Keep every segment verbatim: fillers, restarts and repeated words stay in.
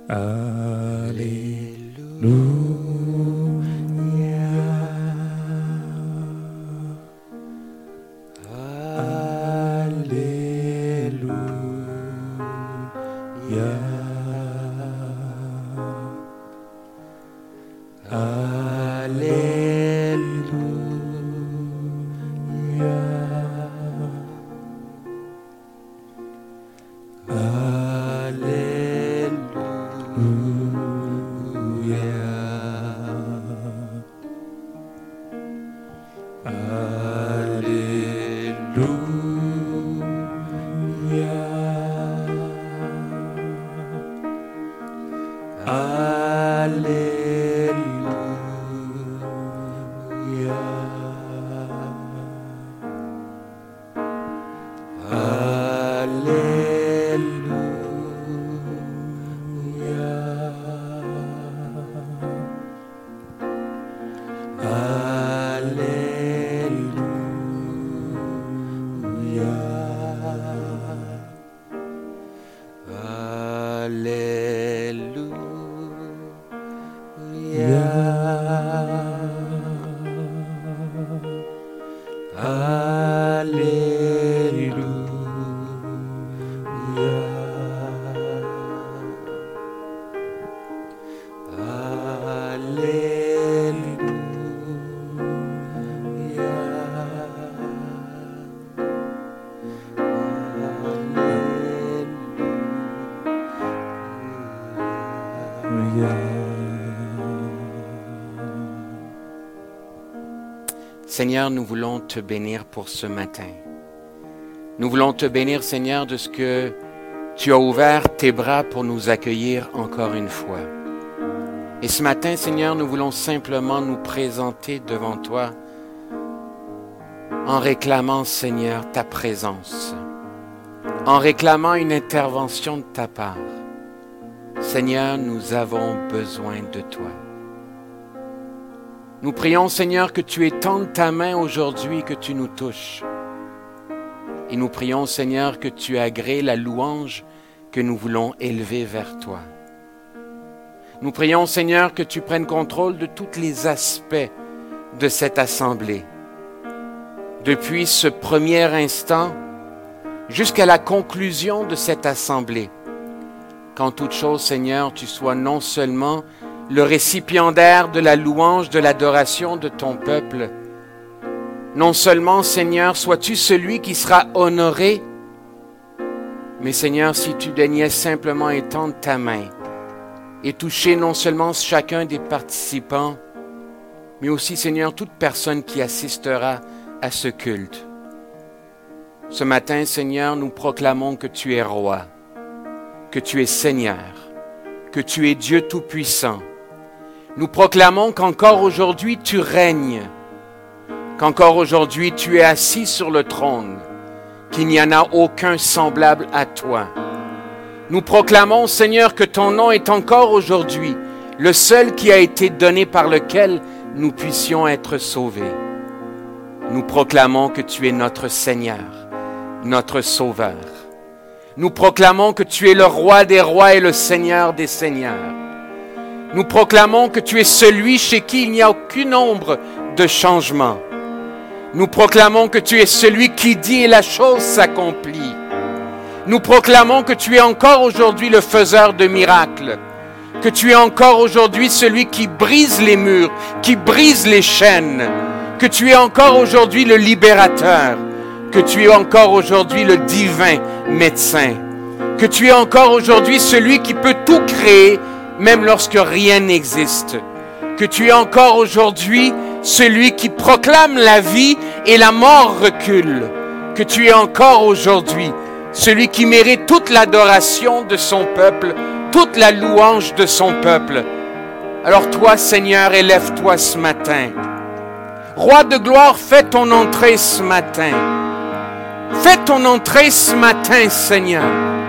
Seigneur, nous voulons te bénir pour ce matin. Nous voulons te bénir, Seigneur, de ce que tu as ouvert tes bras pour nous accueillir encore une fois. Et ce matin, Seigneur, nous voulons simplement nous présenter devant toi en réclamant, Seigneur, ta présence, en réclamant une intervention de ta part. Seigneur, nous avons besoin de toi. Nous prions, Seigneur, que tu étendes ta main aujourd'hui, que tu nous touches. Et nous prions, Seigneur, que tu agrées la louange que nous voulons élever vers toi. Nous prions, Seigneur, que tu prennes contrôle de tous les aspects de cette assemblée. Depuis ce premier instant jusqu'à la conclusion de cette assemblée. Qu'en toute chose, Seigneur, tu sois non seulement le récipiendaire de la louange, de l'adoration de ton peuple. Non seulement, Seigneur, sois-tu celui qui sera honoré, mais Seigneur, si tu daignais simplement étendre ta main et toucher non seulement chacun des participants, mais aussi, Seigneur, toute personne qui assistera à ce culte. Ce matin, Seigneur, nous proclamons que tu es roi, que tu es Seigneur, que tu es Dieu Tout-Puissant. Nous proclamons qu'encore aujourd'hui tu règnes, qu'encore aujourd'hui tu es assis sur le trône, qu'il n'y en a aucun semblable à toi. Nous proclamons, Seigneur, que ton nom est encore aujourd'hui le seul qui a été donné par lequel nous puissions être sauvés. Nous proclamons que tu es notre Seigneur, notre Sauveur. Nous proclamons que tu es le roi des rois et le Seigneur des seigneurs. Nous proclamons que tu es celui chez qui il n'y a aucune ombre de changement. Nous proclamons que tu es celui qui dit et la chose s'accomplit. Nous proclamons que tu es encore aujourd'hui le faiseur de miracles, que tu es encore aujourd'hui celui qui brise les murs, qui brise les chaînes, que tu es encore aujourd'hui le libérateur, que tu es encore aujourd'hui le divin médecin, que tu es encore aujourd'hui celui qui peut tout créer, même lorsque rien n'existe, que tu es encore aujourd'hui celui qui proclame la vie et la mort recule, que tu es encore aujourd'hui celui qui mérite toute l'adoration de son peuple, toute la louange de son peuple. Alors toi, Seigneur, élève-toi ce matin. Roi de gloire, fais ton entrée ce matin. Fais ton entrée ce matin, Seigneur.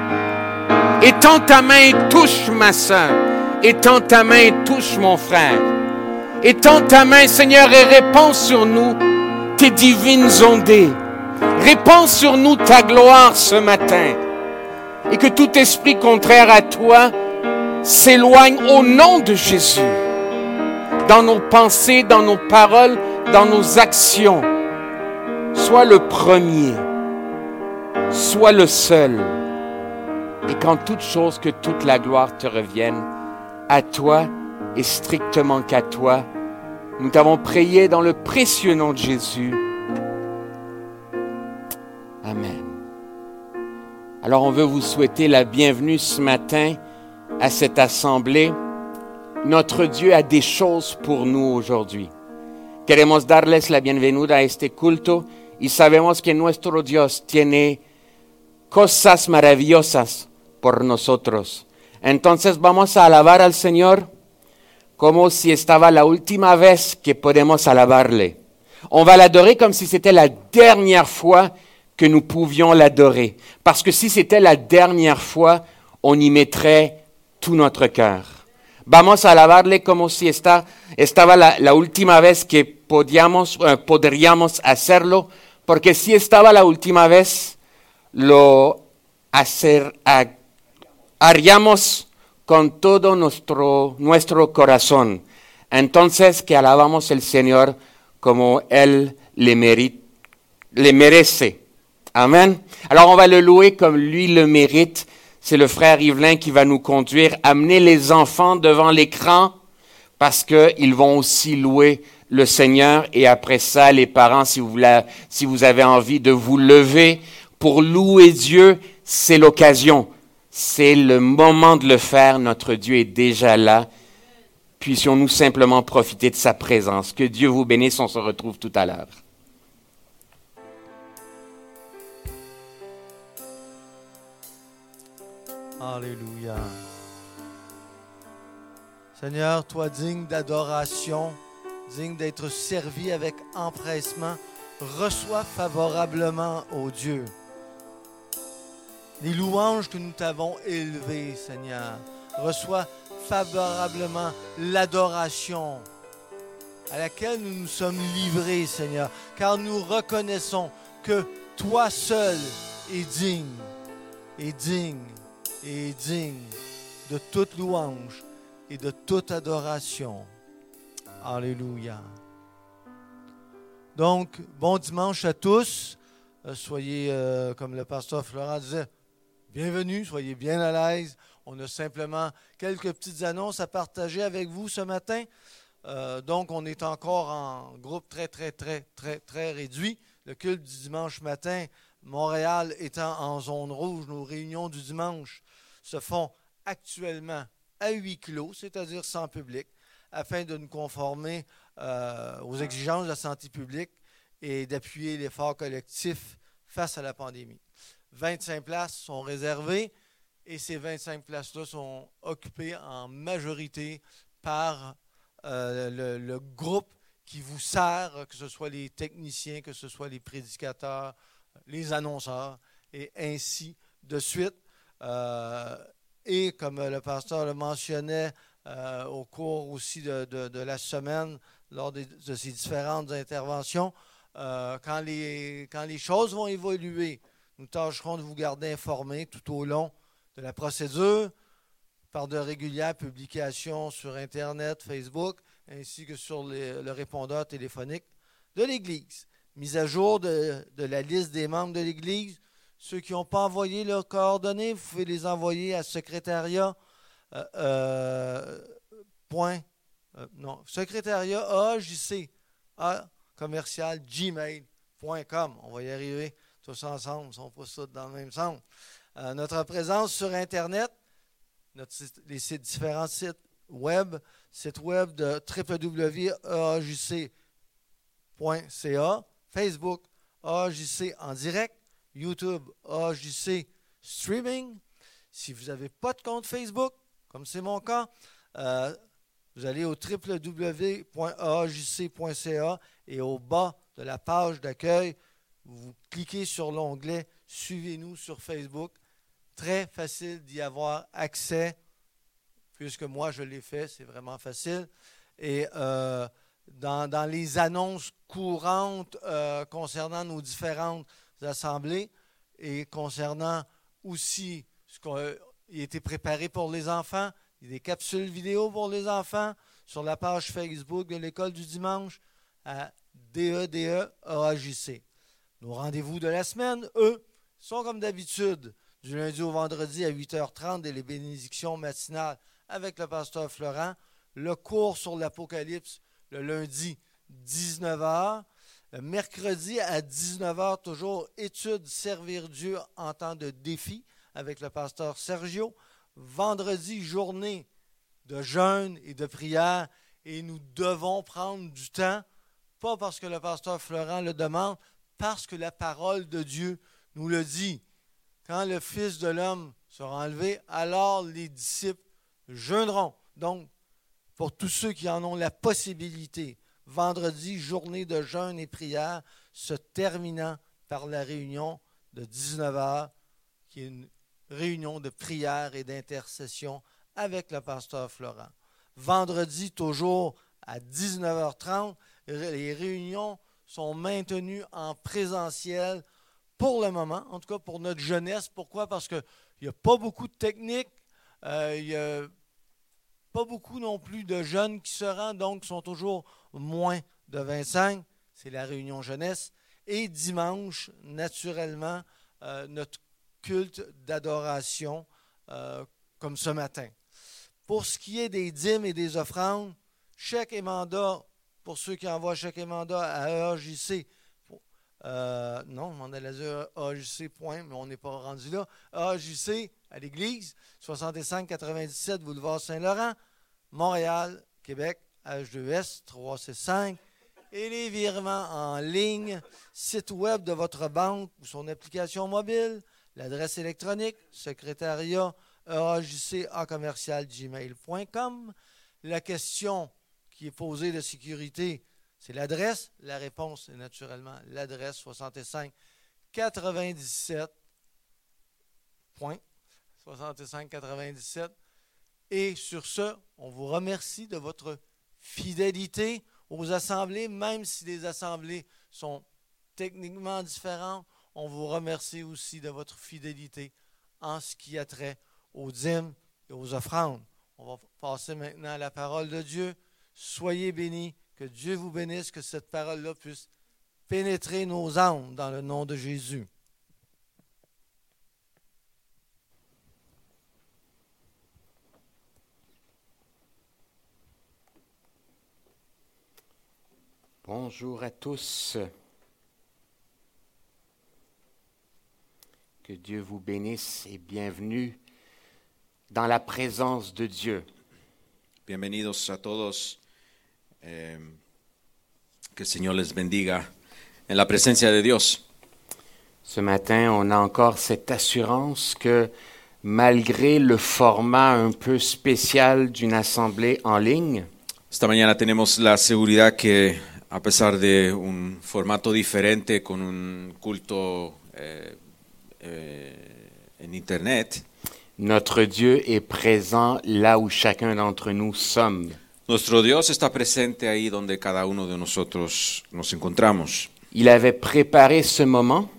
Étends ta main et touche ma sœur. Étends ta main et touche mon frère. Étends ta main, Seigneur, et répands sur nous tes divines ondées. Répands sur nous ta gloire ce matin. Et que tout esprit contraire à toi s'éloigne au nom de Jésus. Dans nos pensées, dans nos paroles, dans nos actions. Sois le premier. Sois le seul. Et qu'en toute chose, que toute la gloire te revienne. À toi et strictement qu'à toi. Nous t'avons prié dans le précieux nom de Jésus. Amen. Alors on veut vous souhaiter la bienvenue ce matin à cette assemblée. Notre Dieu a des choses pour nous aujourd'hui. Queremos darles la bienvenida a este culto y sabemos que nuestro Dios tiene cosas maravillosas por nosotros. Entonces vamos a alabar al Señor como si estaba la última vez que podemos alabarle. On va l'adorer comme si c'était la dernière fois que nous pouvions l'adorer. Parce que si c'était la dernière fois, on y mettrait tout notre cœur. Vamos a alabarle como si esta, estaba la, la última vez que podíamos, eh, podríamos hacerlo, porque si estaba la última vez, lo hacer, ha, haríamos con todo nuestro, nuestro corazón. Entonces, que alabamos al Señor como Él le, mérite, le merece. Amen. Alors, on va le louer comme lui le mérite. C'est le frère Yvelin qui va nous conduire. Amener les enfants devant l'écran parce qu'ils vont aussi louer le Seigneur. Et après ça, les parents, si vous, la, si vous avez envie de vous lever pour louer Dieu, c'est l'occasion. C'est le moment de le faire. Notre Dieu est déjà là. Puissions-nous simplement profiter de sa présence. Que Dieu vous bénisse. On se retrouve tout à l'heure. Alléluia. Seigneur, toi digne d'adoration, digne d'être servi avec empressement, reçois favorablement, ô Dieu, les louanges que nous t'avons élevées, Seigneur. Reçois favorablement l'adoration à laquelle nous nous sommes livrés, Seigneur, car nous reconnaissons que toi seul es digne, es digne, et digne de toute louange et de toute adoration. Alléluia. Donc, bon dimanche à tous. Euh, soyez, euh, comme le pasteur Florent disait, bienvenue, soyez bien à l'aise. On a simplement quelques petites annonces à partager avec vous ce matin. Euh, donc, on est encore en groupe très, très, très, très, très réduit. Le culte du dimanche matin, Montréal étant en zone rouge, nos réunions du dimanche se font actuellement à huis clos, c'est-à-dire sans public, afin de nous conformer euh, aux exigences de la santé publique et d'appuyer l'effort collectif face à la pandémie. vingt-cinq places sont réservées et ces vingt-cinq places-là sont occupées en majorité par euh, le, le groupe qui vous sert, que ce soit les techniciens, que ce soit les prédicateurs, les annonceurs, et ainsi de suite. Euh, et comme le pasteur le mentionnait euh, au cours aussi de, de, de la semaine, lors de, de ces différentes interventions, euh, quand, les, quand les choses vont évoluer, nous tâcherons de vous garder informés tout au long de la procédure par de régulières publications sur Internet, Facebook, ainsi que sur les, le répondeur téléphonique de l'Église. Mise à jour de, de la liste des membres de l'Église. Ceux qui n'ont pas envoyé leurs coordonnées, vous pouvez les envoyer à secrétariat. Euh, euh, point, euh, non, secrétariat A J C, A commercial gmail point com. On va y arriver tous ensemble, si on pousse ça dans le même sens. Euh, notre présence sur Internet, notre site, les sites, différents sites web, site web de w w w point a j c point c a, Facebook A J C en direct, YouTube A J C Streaming. Si vous n'avez pas de compte Facebook, comme c'est mon cas, euh, vous allez au w w w point a j c point c a et au bas de la page d'accueil, vous cliquez sur l'onglet « Suivez-nous sur Facebook ». Très facile d'y avoir accès, puisque moi je l'ai fait, c'est vraiment facile. Et euh, dans, dans les annonces courantes euh, concernant nos différentes assemblées et concernant aussi ce qui a été préparé pour les enfants, Il y a des capsules vidéo pour les enfants sur la page Facebook de l'École du dimanche à D E D E A J C. Nos rendez-vous de la semaine, eux, sont comme d'habitude, du lundi au vendredi à huit heures trente et les bénédictions matinales avec le pasteur Florent. Le cours sur l'Apocalypse le lundi dix-neuf heures. Le mercredi à dix-neuf heures, toujours étude Servir Dieu en temps de défi avec le pasteur Sergio. Vendredi, journée de jeûne et de prière et nous devons prendre du temps, pas parce que le pasteur Florent le demande, parce que la parole de Dieu nous le dit. Quand le Fils de l'homme sera enlevé, alors les disciples jeûneront. Donc, pour tous ceux qui en ont la possibilité, vendredi, journée de jeûne et prière, se terminant par la réunion de dix-neuf heures, qui est une réunion de prière et d'intercession avec le pasteur Florent. Vendredi, toujours à dix-neuf heures trente, les réunions sont maintenues en présentiel pour le moment, en tout cas pour notre jeunesse. Pourquoi? Parce qu'il n'y a pas beaucoup de techniques, euh, il n'y a pas beaucoup non plus de jeunes qui se rendent, donc sont toujours moins de vingt-cinq. C'est la réunion jeunesse. Et dimanche, naturellement, euh, notre culte d'adoration, euh, comme ce matin. Pour ce qui est des dîmes et des offrandes, chèque et mandat, pour ceux qui envoient chèque et mandat à E A J C, euh, non, on a dire E A J C, point, mais on n'est pas rendu là. E A J C à l'église, soixante-cinq quatre-vingt-dix-sept boulevard Saint-Laurent, Montréal, Québec, H deux S trois six cinq. Et les virements en ligne, site web de votre banque ou son application mobile, l'adresse électronique, secrétariat E A J C A commercial gmail point com. La question qui est posée de sécurité, c'est l'adresse. La réponse est naturellement l'adresse soixante-cinq quatre-vingt-dix-sept. Point. soixante-cinq quatre-vingt-dix-sept. Et sur ce, on vous remercie de votre fidélité aux assemblées, même si les assemblées sont techniquement différentes. On vous remercie aussi de votre fidélité en ce qui a trait aux dîmes et aux offrandes. On va passer maintenant à la parole de Dieu. Soyez bénis, que Dieu vous bénisse, que cette parole-là puisse pénétrer nos âmes dans le nom de Jésus. Bonjour à tous. Que Dieu vous bénisse et bienvenue dans la présence de Dieu. Bienvenidos a todos. Eh, que el Señor les bendiga en la presencia de Dios. Ce matin, on a encore cette assurance que malgré le format un peu spécial d'une assemblée en ligne, Esta mañana tenemos la seguridad que a pesar de un formato diferente con un culto eh, eh, en internet, notre Dieu est présent là où chacun d'entre nous sommes. nuestro Dios está presente ahí donde cada uno de nosotros nos encontramos. Il avait préparé ce moment,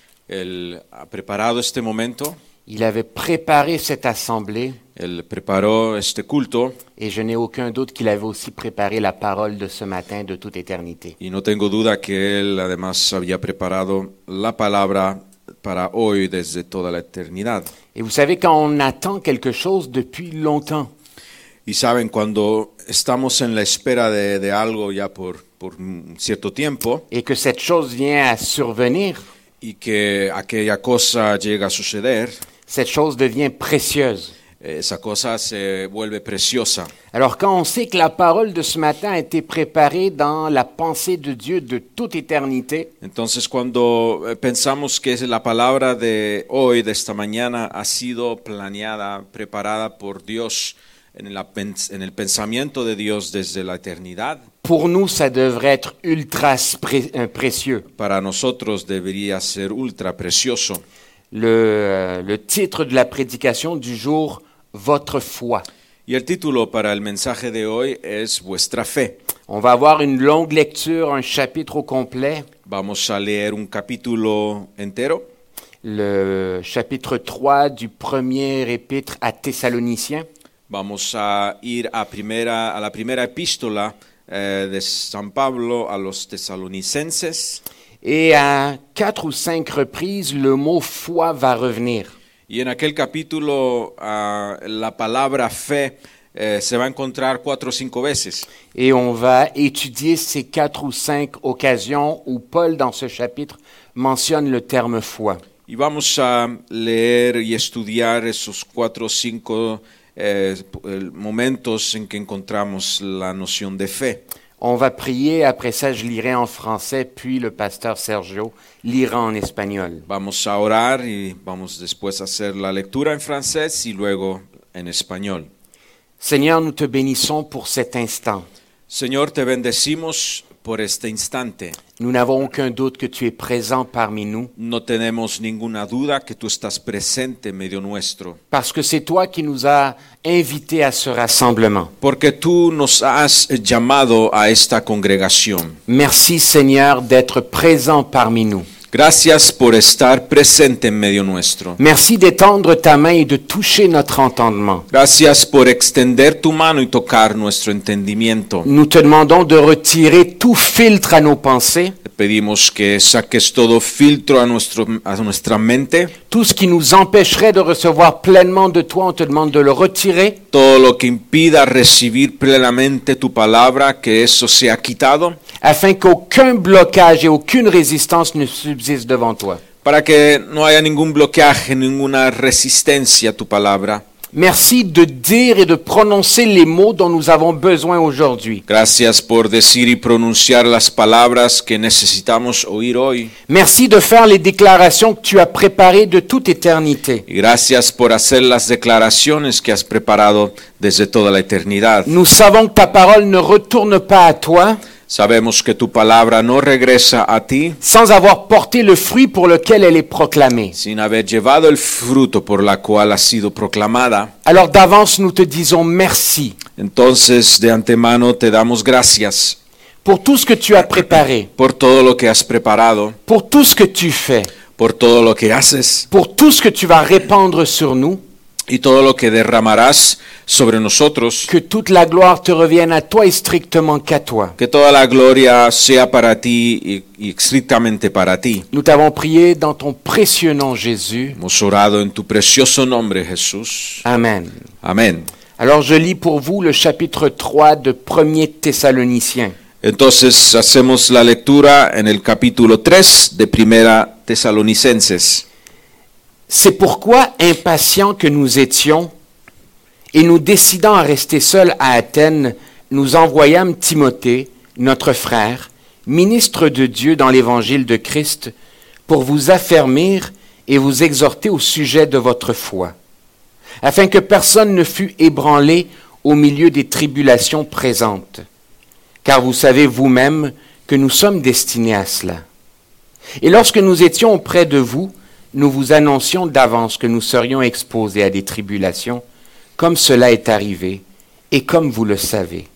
Él ha preparado este momento, il avait préparé cette assemblée, Él preparó este culto et je n'ai aucun doute qu'il avait aussi préparé la parole de ce matin de toute éternité. y no tengo duda que Él además había preparado la palabra para hoy desde toda la eternidad. Et vous savez, quand on attend quelque chose depuis longtemps, Y saben, cuando estamos en la espera de, de algo ya por, por un cierto tiempo et que cette chose vient à survenir, y que aquella cosa llega a suceder, cette chose devient précieuse. esa cosa se vuelve preciosa. Alors quand on sait que la parole de ce matin a été préparée dans la pensée de Dieu de toute éternité, Entonces, cuando eh, pensamos que la palabra de hoy, de esta mañana, ha sido planeada, preparada por Dios en, la, en el pensamiento de Dios desde la eternidad, pour nous, ça devrait être ultra spré- euh, précieux. para nosotros debería ser ultra precioso. Le, euh, le titre de la prédication du jour, votre foi. Y el título para el mensaje de hoy es Vuestra fe. On va avoir une longue lecture, un chapitre au complet, Vamos a leer un capítulo entero, le chapitre trois du premier épître à Thessaloniciens. Vamos a ir a, primera, a la primera epístola eh, de San Pablo a los tesalonicenses. Et à quatre ou cinq reprises, le mot foi va revenir. Y en aquel capítulo uh, la palabra fe eh, se va a encontrar cuatro o cinco veces. Et on va étudier ces quatre ou cinq occasions où Paul, dans ce chapitre, mentionne le terme foi. Y vamos a leer y estudiar esos cuatro o cinco eh, momentos en que encontramos la noción de fe. On va prier, après ça je lirai en français, puis le pasteur Sergio lira en espagnol. Vamos a orar y vamos después a hacer la lectura en francés y luego en español. Seigneur, nous te bénissons pour cet instant. Señor, te bendecimos por este instante. Nous n'avons aucun doute que tu es présent parmi nous. No tenemos ninguna duda que tú estás presente en medio nuestro. Parce que c'est toi qui nous as invités à ce rassemblement. Porque tú nos has llamado a esta congregación. Merci Seigneur d'être présent parmi nous. Gracias por estar presente en medio nuestro. Merci d'étendre ta main et de toucher notre entendement. Gracias por extender tu mano y tocar nuestro entendimiento. Nous te demandons de retirer tout filtre à nos pensées, Te pedimos que saques todo filtro a, nuestro, a nuestra mente. tout ce qui nous empêcherait de recevoir pleinement de toi, on te demande de le retirer. Todo lo que impida recibir plenamente tu palabra, que eso sea quitado. Afin qu'aucun blocage et aucune résistance ne subsiste devant toi. Para que no haya ningún bloqueaje, ninguna resistencia a tu palabra. Merci de dire et de prononcer les mots dont nous avons besoin aujourd'hui. Gracias por decir y pronunciar las palabras que necesitamos oír hoy. Merci de faire les déclarations que tu as préparées de toute éternité. Y gracias por hacer las declaraciones que has preparado desde toda la eternidad. Nous savons que ta parole ne retourne pas à toi Sabemos que tu palabra no regresa a ti sans avoir porté le fruit pour lequel elle est proclamée. sin haber llevado el fruto por la cual ha sido proclamada. Alors d'avance, nous te disons merci Entonces, de antemano te damos gracias pour tout ce que tu as préparé, por todo lo que has preparado, pour tout ce que tu fais, por todo lo que haces pour tout ce que tu vas répandre sur nous. y todo lo que derramarás sobre nosotros. Que toute la gloire te revienne à toi et strictement qu'à toi. Que toda la gloria sea para ti y, y estrictamente para ti. Nous t'avons prié dans ton précieux nom, Jésus. Hemos orado en tu precioso nombre, Jesús. Amen. Amén. Alors je lis pour vous le chapitre trois de premier Thessaloniciens. Entonces hacemos la lectura en el capítulo tres de Primera Tesalonicenses. C'est pourquoi, impatients que nous étions, et nous décidant à rester seuls à Athènes, nous envoyâmes Timothée, notre frère, ministre de Dieu dans l'évangile de Christ, pour vous affermir et vous exhorter au sujet de votre foi, afin que personne ne fût ébranlé au milieu des tribulations présentes. Car vous savez vous-même que nous sommes destinés à cela. Et lorsque nous étions auprès de vous, nous vous annoncions d'avance que nous serions exposés à des tribulations, comme cela est arrivé, et comme vous le savez.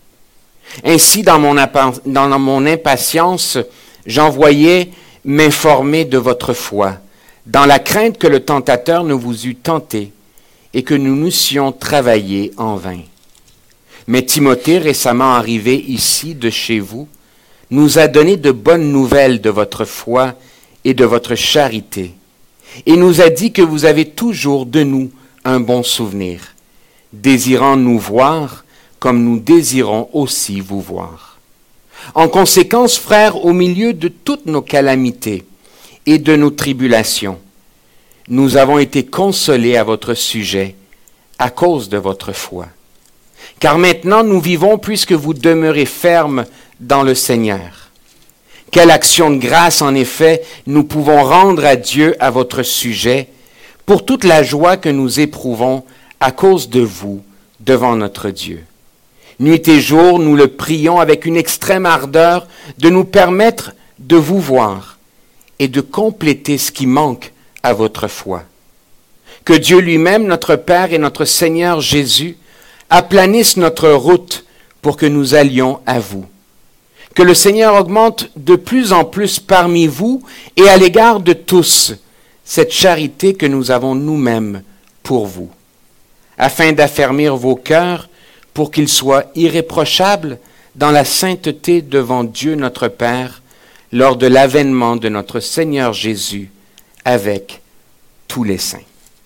Ainsi, dans mon, impa- dans mon impatience, j'envoyais m'informer de votre foi, dans la crainte que le tentateur ne vous eût tenté, et que nous n'eussions travaillé en vain. Mais Timothée, récemment arrivé ici de chez vous, nous a donné de bonnes nouvelles de votre foi et de votre charité, et nous a dit que vous avez toujours de nous un bon souvenir, désirant nous voir comme nous désirons aussi vous voir. En conséquence, frères, au milieu de toutes nos calamités et de nos tribulations, nous avons été consolés à votre sujet à cause de votre foi. Car maintenant nous vivons puisque vous demeurez fermes dans le Seigneur. Quelle action de grâce, en effet, nous pouvons rendre à Dieu à votre sujet pour toute la joie que nous éprouvons à cause de vous devant notre Dieu. Nuit et jour, nous le prions avec une extrême ardeur de nous permettre de vous voir et de compléter ce qui manque à votre foi. Que Dieu lui-même, notre Père et notre Seigneur Jésus, aplanisse notre route pour que nous allions à vous. Que le Seigneur augmente de plus en plus parmi vous et à l'égard de tous cette charité que nous avons nous-mêmes pour vous. afin d'affermir vos cœurs pour qu'ils soient irréprochables dans la sainteté devant Dieu notre Père lors de l'avènement de notre Seigneur Jésus avec tous les saints.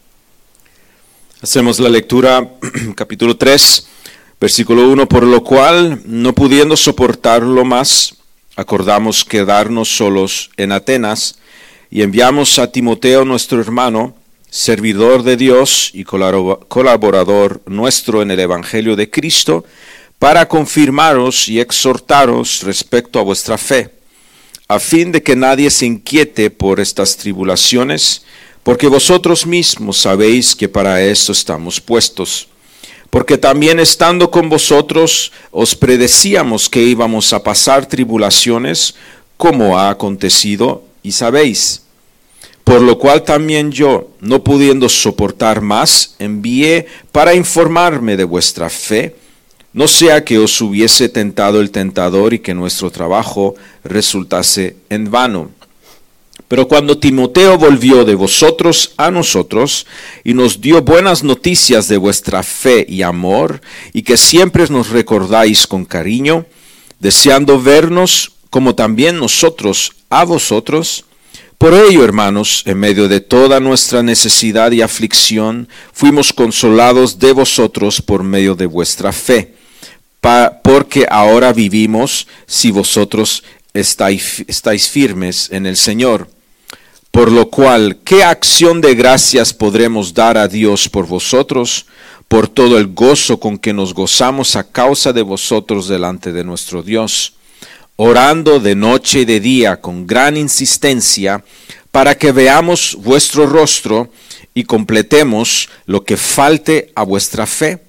Hacemos la lectura, capítulo tres, versículo uno, por lo cual, no pudiendo soportarlo más, acordamos quedarnos solos en Atenas y enviamos a Timoteo nuestro hermano, servidor de Dios y colaborador nuestro en el Evangelio de Cristo, para confirmaros y exhortaros respecto a vuestra fe, a fin de que nadie se inquiete por estas tribulaciones, porque vosotros mismos sabéis que para esto estamos puestos. Porque también estando con vosotros os predecíamos que íbamos a pasar tribulaciones, como ha acontecido, y sabéis. Por lo cual también yo, no pudiendo soportar más, envié para informarme de vuestra fe, no sea que os hubiese tentado el tentador y que nuestro trabajo resultase en vano. Pero cuando Timoteo volvió de vosotros a nosotros y nos dio buenas noticias de vuestra fe y amor, y que siempre nos recordáis con cariño, deseando vernos como también nosotros a vosotros, por ello, hermanos, en medio de toda nuestra necesidad y aflicción, fuimos consolados de vosotros por medio de vuestra fe, pa, porque ahora vivimos si vosotros estáis, estáis firmes en el Señor. Por lo cual, ¿qué acción de gracias podremos dar a Dios por vosotros, por todo el gozo con que nos gozamos a causa de vosotros delante de nuestro Dios? Orando de noche y de día con gran insistencia, para que veamos vuestro rostro y completemos lo que falte a vuestra fe.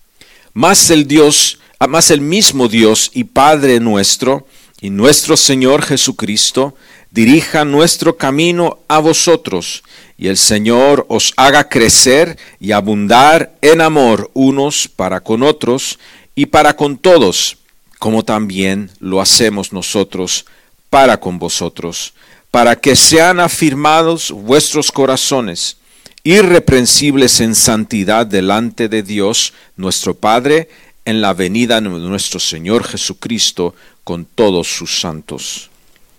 Mas el Dios, mas el mismo Dios y Padre nuestro, y nuestro Señor Jesucristo, dirija nuestro camino a vosotros, y el Señor os haga crecer y abundar en amor unos para con otros y para con todos, como también lo hacemos nosotros para con vosotros, para que sean afirmados vuestros corazones, irreprensibles en santidad delante de Dios nuestro Padre, en la venida de nuestro Señor Jesucristo con todos sus santos.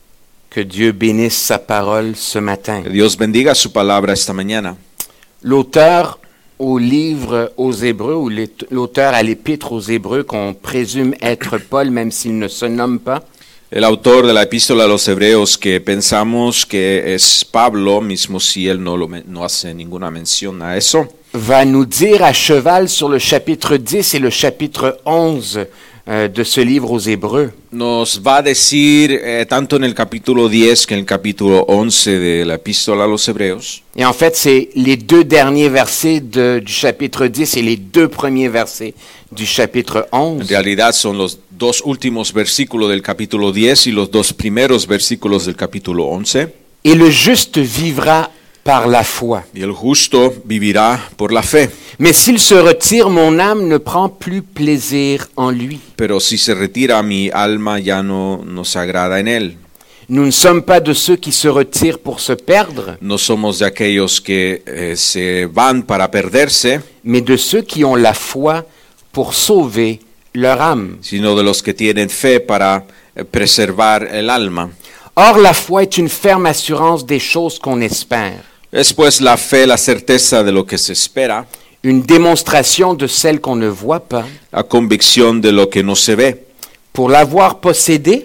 Que Dieu bénisse sa parole ce matin. Que Dios bendiga su palabra esta mañana. L'auteur au livre aux Hébreux, ou l'auteur à l'épître aux Hébreux, qu'on présume être Paul, même s'il ne se nomme pas, El autor de la epístola a los Hebreos, que pensamos que es Pablo, mismo si él no, lo, no hace ninguna mención a eso, va nous dire à cheval sur le chapitre dix et le chapitre onze euh, de ce livre aux Hébreux. nos va a decir eh, tanto en el capítulo diez que en el capítulo once de la epístola a los Hebreos. Et en fait, c'est les deux derniers versets de, du chapitre dix et les deux premiers versets du chapitre En onze. realidad son los dos últimos versículos del capítulo diez y los dos primeros versículos del capítulo once. Et le juste vivra par la foi. Y el justo vivirá por la fe. Mais s'il se retire, mon âme ne prend plus plaisir en lui. Pero si se retira, mi alma ya no nos agrada en él. Nous ne sommes pas de ceux qui se retirent pour se perdre, No somos de aquellos que eh, se van para perderse, mais de ceux qui ont la foi pour sauver leur âme. sino de los que tienen fe para eh, preservar el alma. Or, la foi est une ferme assurance des choses qu'on espère, Es pues la fe la certeza de lo que se espera, une démonstration de celle qu'on ne voit pas. la convicción de lo que no se ve. Pour l'avoir possédée,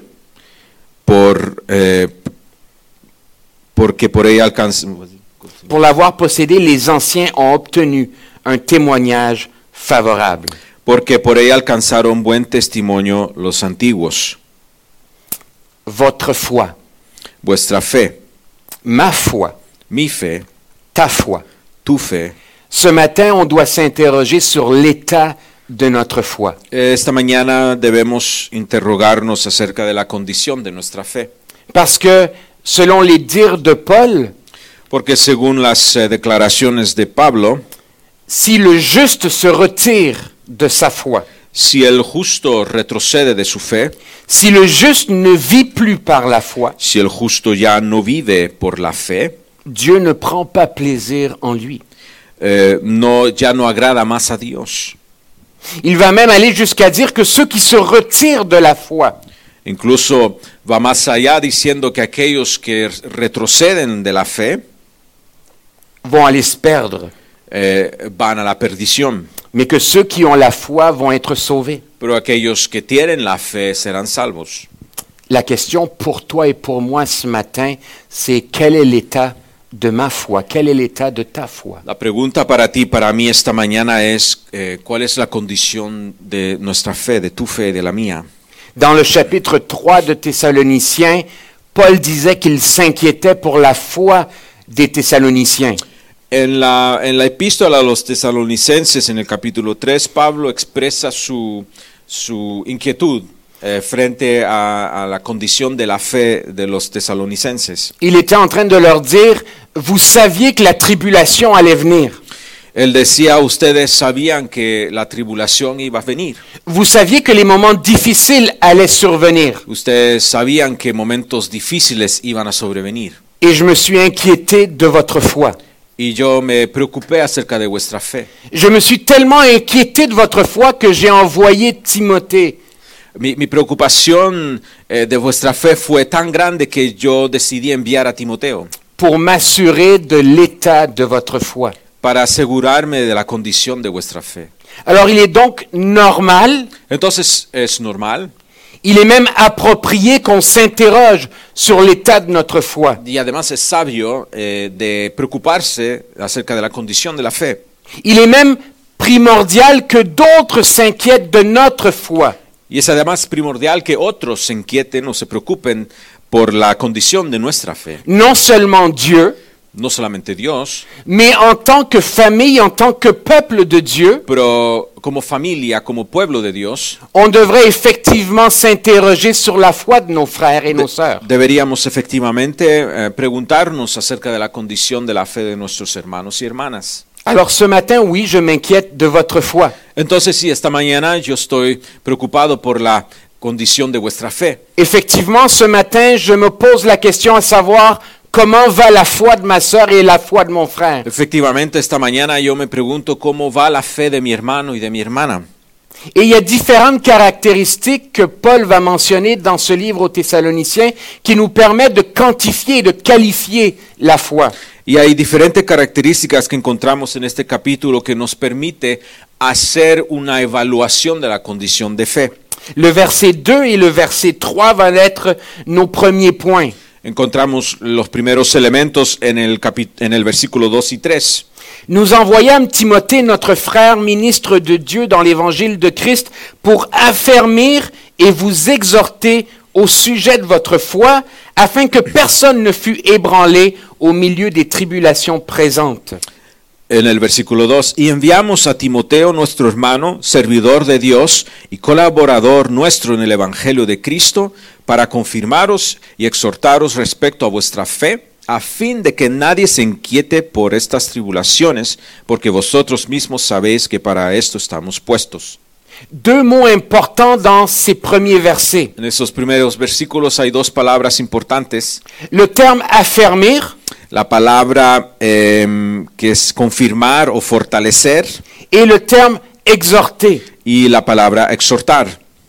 Por, eh, porque por ella alcanza, pour l'avoir possédée, les anciens ont obtenu un témoignage favorable. porque por ella alcanzaron buen testimonio los antiguos. Votre foi, Vuestra fe, ma foi, mi fe, ta foi. tu fe. Ce matin, on doit s'interroger sur l'état de notre foi. Esta mañana debemos interrogarnos acerca de la condición de nuestra fe, Parce que, selon les dires de Paul, porque según las eh, declaraciones de Pablo, si le juste se retire de sa foi, si el justo retrocede de su fe, si le juste ne vit plus par la foi, si el justo ya no vive por la fe, Dieu ne prend pas plaisir en lui. eh, no, ya no agrada más a Dios. Il va même aller jusqu'à dire que ceux qui se retirent de la foi Incluso va más allá diciendo que aquellos que retroceden de la fe vont aller se perdre, eh, van a la perdición, mais que ceux qui ont la foi vont être sauvés. pero aquellos que tienen la fe serán salvos. La question pour toi et pour moi ce matin, c'est quel est l'état de ma foi? Quel est l'état de ta foi? La pregunta para ti, para mí esta mañana es, eh, ¿cuál es la condición de nuestra fe, de tu fe y de la mía? Dans le chapitre trois de Thessaloniciens, Paul disait qu'il s'inquiétait pour la foi des Thessaloniciens. En la, en la epístola a los tesalonicenses, en el capítulo tres, Pablo expresa su, su inquietud eh, frente a, a la condición de la fe de los tesalonicenses. Il était en train de leur dire, vous saviez que la tribulation allait venir. Él decía, ustedes sabían que la tribulación iba a venir. Vous saviez que les moments difficiles allaient survenir. Ustedes sabían que momentos difíciles iban a sobrevenir. Et je me suis inquiété de votre foi. Y yo me preocupé acerca de vuestra fe. Je me suis tellement inquiété de votre foi que j'ai envoyé Timothée. Mi, mi preocupación eh, de vuestra fe fue tan grande que yo decidí enviar a Timoteo pour m'assurer de l'état de votre foi. para asegurarme de la condición de vuestra fe. Alors il est donc normal, Entonces es normal il est même approprié qu'on s'interroge sur l'état de notre foi. y además es sabio eh, de preocuparse acerca de la condición de la fe. Il est même primordial que d'autres s'inquiètent de notre foi. Y es además primordial que otros se inquieten o se preocupen por la condición de nuestra fe. Non seulement Dieu, No solamente Dios, mais en tant que famille, en tant que peuple de Dieu, pero como familia, como pueblo de Dios, on devrait effectivement s'interroger sur la foi de nos frères et nos sœurs. deberíamos efectivamente eh, preguntarnos acerca de la condición de la fe de nuestros hermanos y hermanas. Alors ce matin, oui, je m'inquiète de votre foi. Entonces, sí, esta mañana yo estoy preocupado por la condición de vuestra fe. Effectivement, ce matin, je me pose la question à savoir comment va la foi de ma sœur et la foi de mon frère. Efectivamente, esta mañana yo me pregunto cómo va la fe de mi hermano y de mi hermana. Et il y a différentes caractéristiques que Paul va mentionner dans ce livre aux Thessaloniciens qui nous permettent de quantifier et de qualifier la foi. Y hay diferentes características que encontramos en este capítulo que nos permite hacer una evaluación de la condición de fe. Le verset deux et le verset trois vont être nos premiers points. Encontramos los primeros elementos en el, capi- en el versículo dos y tres. Nous envoyâmes Timothée, notre frère, ministre de Dieu dans l'évangile de Christ, pour affermir et vous exhorter au sujet de votre foi, afin que personne ne fût ébranlé au milieu des tribulations présentes. En el versículo dos, y enviamos a Timoteo, nuestro hermano, servidor de Dios y colaborador nuestro en el Evangelio de Cristo, para confirmaros y exhortaros respecto a vuestra fe, a fin de que nadie se inquiete por estas tribulaciones, porque vosotros mismos sabéis que para esto estamos puestos. Deux mots importants dans ces premiers versets. En esos primeros versículos hay dos palabras importantes. Le terme affermir La palabra eh, que es confirmar o fortalecer et le terme exhorter. y la palabra exhortar.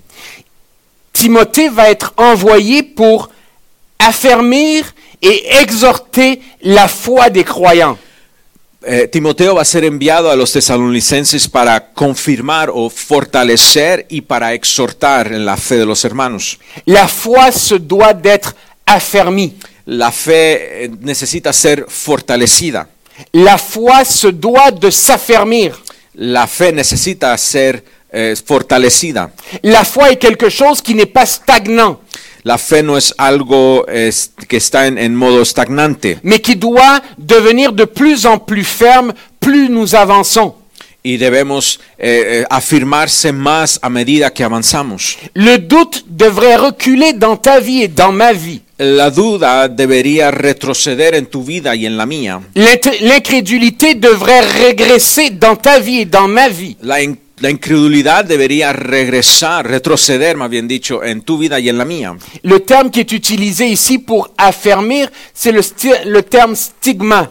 Timothée va être envoyé pour affermir et exhorter la foi des croyants. Eh, Timoteo va a ser enviado a los tesalonicenses para confirmar o fortalecer y para exhortar en la fe de los hermanos. La foi se doit d'être affermie. La fe eh, necesita ser fortalecida. La foi se doit de s'affermir. La fe necesita ser eh, fortalecida. La foi est quelque chose qui n'est pas stagnant, La fe no es algo eh, que está en, en modo estagnante mais qui doit devenir de plus en plus ferme plus nous avançons. y debemos eh, eh, afirmarse más a medida que avanzamos. Le doute devrait reculer dans ta vie et dans ma vie. La duda debería retroceder en tu vida y en la mía. L'int- L'incrédulité devrait régresser dans ta vie et dans ma vie. La, in- la incredulidad debería regresar, retroceder, más bien dicho, en tu vida y en la mía. Le terme qui est utilisé ici pour affermir, c'est le, sti- le terme stigma.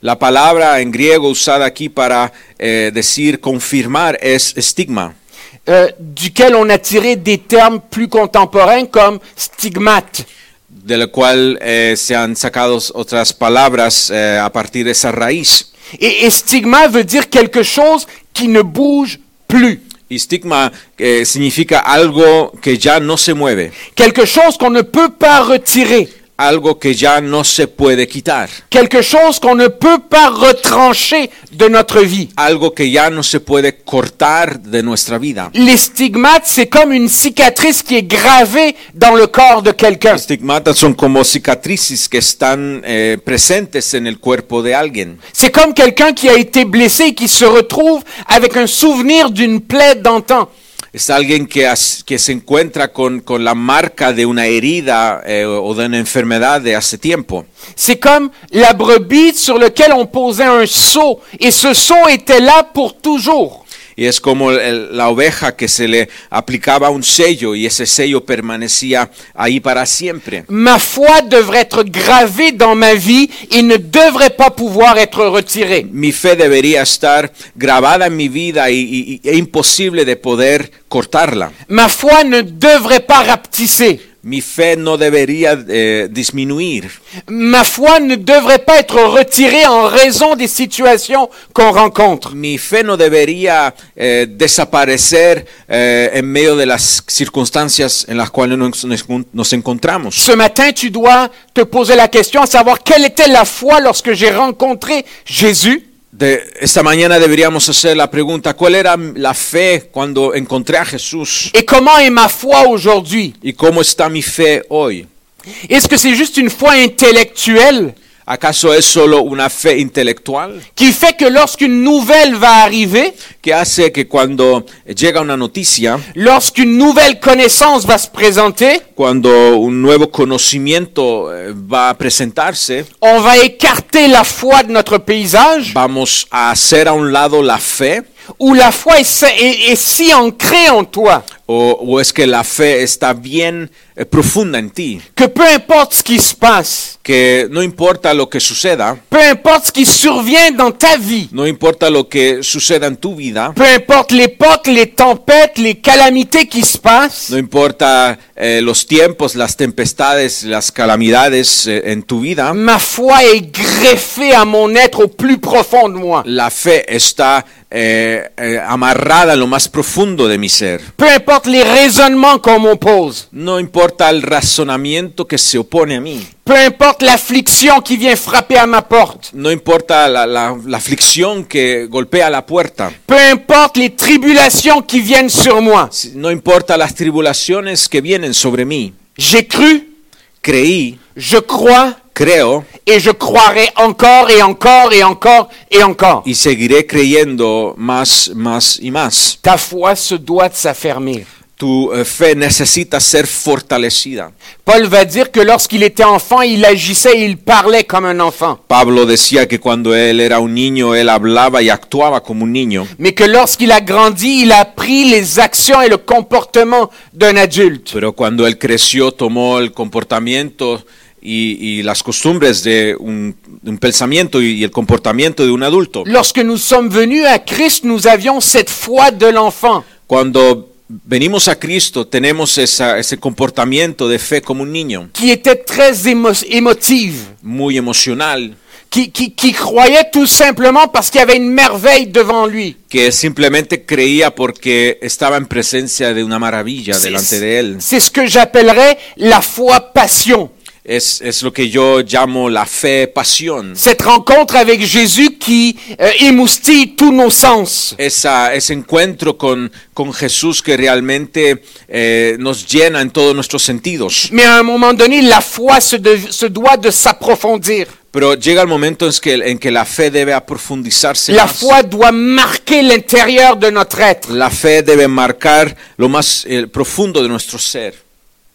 La palabra en griego usada aquí para eh, decir confirmar es estigma, euh, duquel on a tiré des termes plus contemporains comme stigmate. de la cual eh, se han sacado otras palabras eh, a partir de esa raíz. Et, et stigma veut dire quelque chose qui ne bouge plus. Y stigma eh, significa algo que ya no se mueve, Quelque chose qu'on ne peut pas retirer. algo que ya no se puede quitar, Quelque chose qu'on ne peut pas retrancher de notre vie. algo que ya no se puede cortar de nuestra vida. Les stigmates, c'est comme une cicatrice qui est gravée dans le corps de quelqu'un. Estigmatas son como cicatrices que están eh, presentes en el cuerpo de alguien. C'est comme quelqu'un qui a été blessé et qui se retrouve avec un souvenir d'une plaie d'antan. Es alguien que, as, que se encuentra con, con la marca de una herida eh, o de una enfermedad de hace tiempo. C'est comme la brebis sur laquelle on posait un sceau et ce sceau était là pour toujours. Y es como el, la oveja que se le aplicaba un sello y ese sello permanecía ahí para siempre. Ma foi devrait être gravée dans ma vie et ne devrait pas pouvoir être retirée. Mi fe debería estar grabada en mi vida y, y, y es imposible de poder cortarla. Ma foi ne devrait pas rapetisser. Mi fe no debería eh, disminuir. Ma foi ne devrait pas être retirée en raison des situations qu'on rencontre. Mi fe no debería eh, desaparecer eh, en medio de las circunstancias en las cuales nos, nos encontramos. Ce matin, tu dois te poser la question à savoir quelle était la foi lorsque j'ai rencontré Jésus. De, esta mañana deberíamos hacer la pregunta, ¿cuál era la fe cuando encontré a Jesús? Et comment est ma foi aujourd'hui? ¿Y cómo está mi fe hoy? Est-ce que c'est juste une foi intellectuelle ¿Acaso es solo una fe intelectual qui fait que lorsqu'une nouvelle va arriver, que hace que cuando llega una noticia, lorsqu'une nouvelle connaissance va se présenter, cuando un nuevo conocimiento eh, va a presentarse, on va écarter la foi de notre paysage, vamos a hacer a un lado la fe? ou la foi est, est, est si ancrée en toi ¿O, o es que la fe está bien eh, profunda en ti? que peu importe ce qui se passe, Que no importa lo que suceda, peu importe ce qui survient dans ta vie, no importa lo que suceda en tu vida, peu importe l'époque, les tempêtes, les calamités qui se passent, no importa eh, los tiempos, las tempestades, las calamidades eh, en tu vida, ma foi est greffée à mon être au plus profond de moi. la fe está eh, eh, amarrada en lo más profundo de mi ser. Peu importe les raisonnements qu'on m'oppose, No importa el razonamiento que se opone a mí, peu importe l'affliction qui vient frapper à ma porte, no importa la, la, la aflicción que golpea la puerta, peu importe les tribulations qui viennent sur moi. si- no importa las tribulaciones que vienen sobre mí. J'ai cru, Creí, je crois creo et je croirai encore et encore et encore et encore. y seguiré creyendo más, más y más. Ta foi se doit de s'affermir. Tu eh, fe necesita ser fortalecida. Paul va dire que lorsqu'il était enfant, il agissait et il parlait comme un enfant. Pablo decía que cuando él era un niño, él hablaba y actuaba como un niño, Mais que lorsqu'il a grandi, il a pris les actions et le comportement d'un adulte. pero cuando él creció tomó el comportamiento y, y las costumbres de un, de un pensamiento y, y el comportamiento de un adulto. Lorsque nous sommes venus à Christ, nous avions cette foi de l'enfant. Cuando venimos a Cristo, tenemos esa, ese comportamiento de fe como un niño, Qui était très émo- émotive, muy emocional, qui, qui, qui croyait tout simplement parce qu'il y avait une merveille devant lui. que simplemente creía porque estaba en presencia de una maravilla delante de él. C'est ce que j'appellerais la foi passion. Es, es lo que yo llamo la fe pasión. Cette rencontre avec Jésus qui euh, émoustille tous nos sens. Esa, ese encuentro con, con Jesús que realmente eh, nos llena en todos nuestros sentidos. Mais à un moment donné, la foi se, de- se doit de s'approfondir. Pero llega el momento en que, en que la fe debe aprofundizarse La más. foi doit marquer l'intérieur de notre être La fe debe marcar lo más eh, profundo de nuestro ser.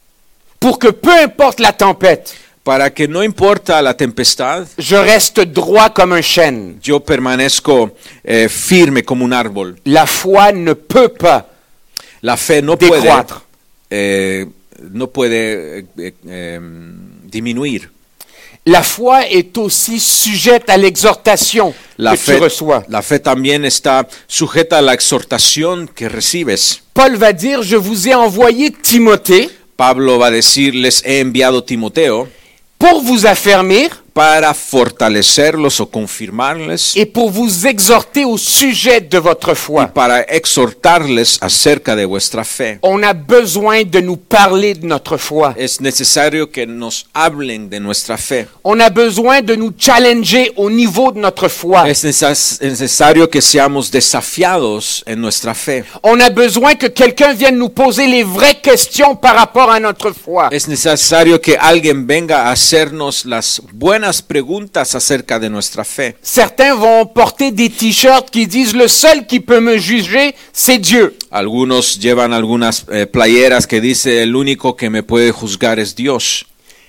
pour que peu importe la tempête, Para que no importa la tempestad, je reste droit comme un chêne. yo permanezco eh, firme como un árbol. La foi ne peut pas La fe no puede, décroître. eh, no puede eh, eh, disminuir. La foi est aussi sujette à l'exhortation La que tu fe, reçois. la fe también está sujeta a la exhortación que recibes. Paul va dire, je vous ai envoyé Timothée Pablo va a decir, les he enviado Timoteo pour vous affermir para fortalecerlos o confirmarles et pour vous exhorter au sujet de votre y foi. para exhortarles acerca de vuestra fe. On a besoin de nous parler de notre foi. Es necesario que nos hablen de nuestra fe. On a besoin de nous challenger au niveau de notre foi. Es neces- es necesario que seamos desafiados en nuestra fe. On a besoin que quelqu'un vienne nous poser les vraies questions par rapport à notre foi. Es necesario que alguien venga a hacernos las buenas preguntas acerca de nuestra fe. Certains vont porter des t-shirts qui disent le seul qui peut me juger, c'est Dieu. Algunos llevan algunas eh, playeras que dice el único que me puede juzgar es Dios.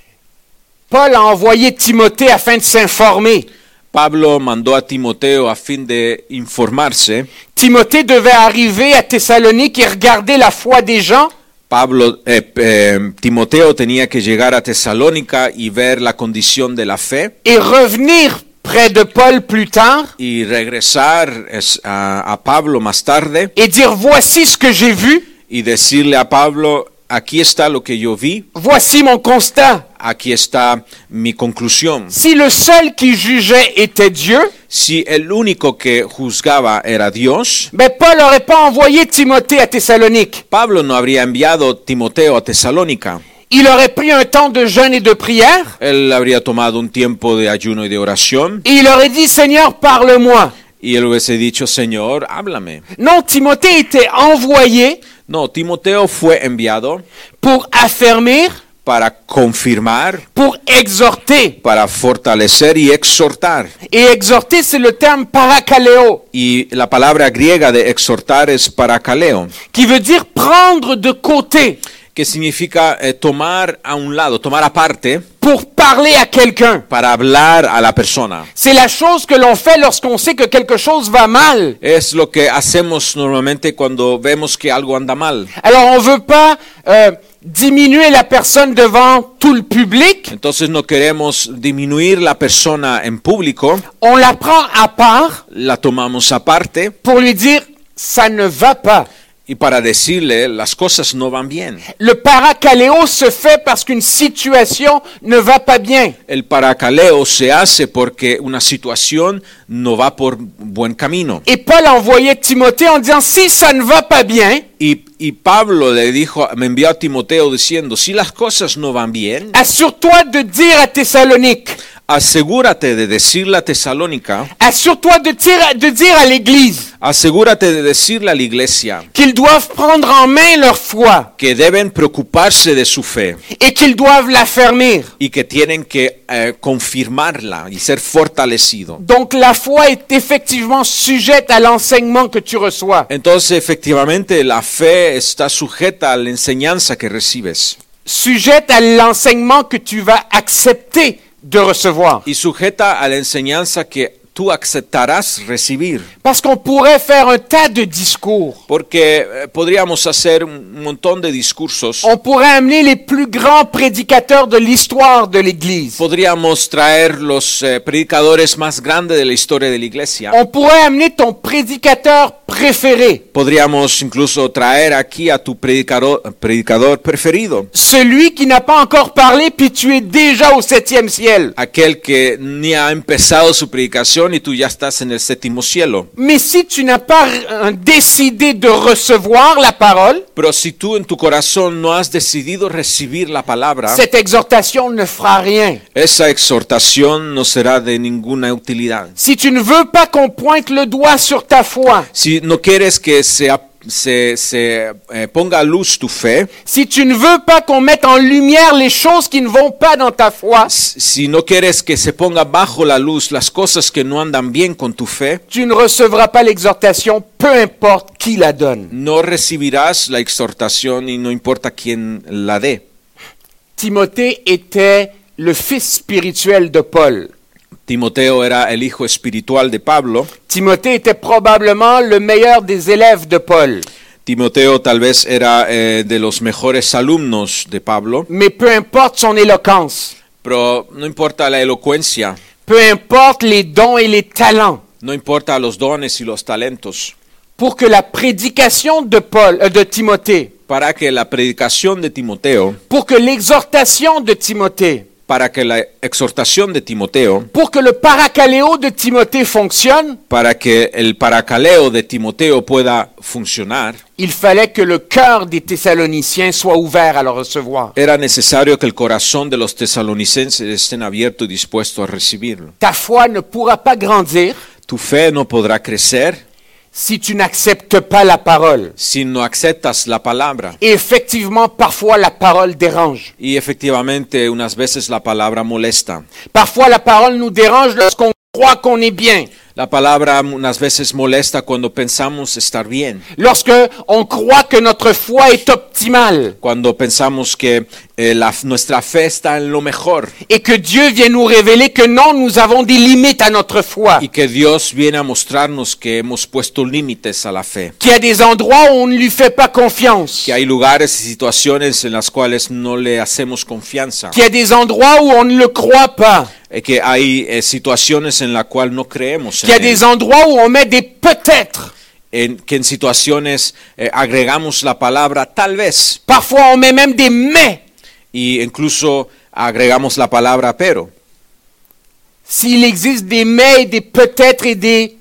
Paul a envoyé Timothée afin de s'informer. Pablo mandó a Timoteo a fin de informarse. Timothée devait arriver à Thessalonique et regarder la foi des gens Pablo, eh, eh, Timoteo tenía que llegar a Tesalónica y ver la condición de la fe et revenir près de Paul plus tard y regresar es, a, a Pablo más tarde et dire voici ce que j'ai vu, y decirle a Pablo, aquí está lo que yo vi, voici mon constat. aquí está mi conclusión. Si le seul qui jugeait était Dieu, Si el único que juzgaba era Dios, ben Paul n'aurait pas envoyé Timothée à Thessalonique. Pablo no habría enviado Timoteo a Tesalónica. Il aurait pris un temps de jeûne et de prière Él habría tomado un tiempo de ayuno y de oración et il aurait dit Seigneur, parle-moi. y él hubiese dicho, Señor, háblame. Non, Timothée était envoyé No, Timoteo fue enviado pour affermir, para confirmar, pour exhorter. para fortalecer y exhortar. Et exhorter, c'est le terme parakaleo, Y la palabra griega de exhortar es parakaleo, qui veut dire prendre de côté que significa eh, tomar a un lado, tomar aparte pour parler à quelqu'un. para hablar a la persona. C'est la chose que l'on fait lorsqu'on sait que quelque chose va mal. Es lo que hacemos normalmente cuando vemos que algo anda mal. Alors on veut pas euh, diminuer la personne devant tout le public, Entonces no queremos disminuir la persona en público, on la prend à part la tomamos aparte pour lui dire ça ne va pas. y para decirle las cosas no van bien. Le parakaleo se fait parce qu'une situation ne va pas bien. El paracaleo se hace porque una situación no va por buen camino. Et Paul envoyait Timothée en disant si ça ne va pas bien, Y, y Pablo le dijo, me envió a Timoteo diciendo, si las cosas no van bien, assure-toi de dire à Thessalonique, asegúrate de decirle a Tesalónica, assure-toi de dire, de dire à l'Église asegúrate de decirle a la iglesia qu'ils doivent prendre en main leur foi que deben preocuparse de su fe et qu'ils doivent l'affermir. y que tienen que eh, confirmarla y ser fortalecidos. Donc la foi est effectivement sujette à l'enseignement que tu reçois. Entonces, efectivamente, la fe está sujeta a la enseñanza que recibes Sujette à l'enseignement que tu vas accepter de recevoir. y sujeta a la enseñanza que tú aceptarás recibir. Parce qu'on pourrait faire un tas de discours. Porque eh, podríamos hacer un montón de discursos. On pourrait amener les plus grands prédicateurs de l'histoire de l'Église. Podríamos traer los eh, predicadores más grandes de la historia de la iglesia. On pourrait amener ton prédicateur préféré. Podríamos incluso traer aquí a tu predicador, predicador preferido. Celui qui n'a pas encore parlé, puis tu es déjà au septième ciel. Aquel que ni ha empezado su predicación y tú ya estás en el séptimo cielo. Mais si tu n'as pas euh, décidé de recevoir la parole, Pero si tú en tu corazón no has decidido recibir la palabra, cette exhortation ne fera rien. esa exhortación no será de ninguna utilidad. Si tu ne veux pas qu'on pointe le doigt sur ta foi, Si no quieres que se, se, se eh, ponga a luz tu fe, si tu ne veux pas qu'on mette en lumière les choses qui ne vont pas dans ta foi, si no quieres que se ponga bajo la luz las cosas que no andan bien con tu fe, tu ne recevras pas l'exhortation, peu importe qui la donne. no recibirás la exhortación y no importa quién la dé. Timothée était le fils spirituel de Paul. Timoteo era el hijo espiritual de Pablo. Timothée était probablement le meilleur des élèves de Paul. Timoteo tal vez era eh, de los mejores alumnos de Pablo, Mais peu importe son éloquence, Pero no importa la elocuencia, peu importe les dons et les talents, no importa los dones y los talentos, pour que la prédication de Paul, euh, de Timothée, para que la predicación de Timoteo, pour que l'exhortation de Timothée, para que la exhortación de Timoteo, pour que le paracaléo de Timothée fonctionne, para que el paracaleo de Timoteo pueda funcionar, il fallait que le cœur des Thessaloniciens soit ouvert à le recevoir. era necesario que el corazón de los tesalonicenses estén abierto y dispuesto a recibirlo. Ta foi ne pourra pas grandir Tu fe no podrá crecer si tu n'acceptes pas la parole. si no aceptas la palabra. Et effectivement, parfois la parole dérange. Y efectivamente, unas veces la palabra molesta. Parfois la parole nous dérange lorsqu'on croit qu'on est bien. La palabra unas veces molesta cuando pensamos estar bien, Lorsque on croit que notre foi est optimale cuando pensamos que eh, la, nuestra fe está en lo mejor et que Dieu vient nous révéler que non, nous avons des limites à notre foi. y que Dios viene a mostrarnos que hemos puesto límites a la fe, Qu'il y a des endroits où on ne lui fait pas confiance. que hay lugares y situaciones en las cuales no le hacemos confianza, Qu'il y a des endroits où on ne le croit pas. eh, que hay eh, situaciones en las cuales no creemos Qu'il y a en él, des endroits où on met des peut-être. en, que en situaciones eh, agregamos la palabra tal vez Parfois on met même des mais. y incluso agregamos la palabra pero. S'il existe des mais et des peut-être et des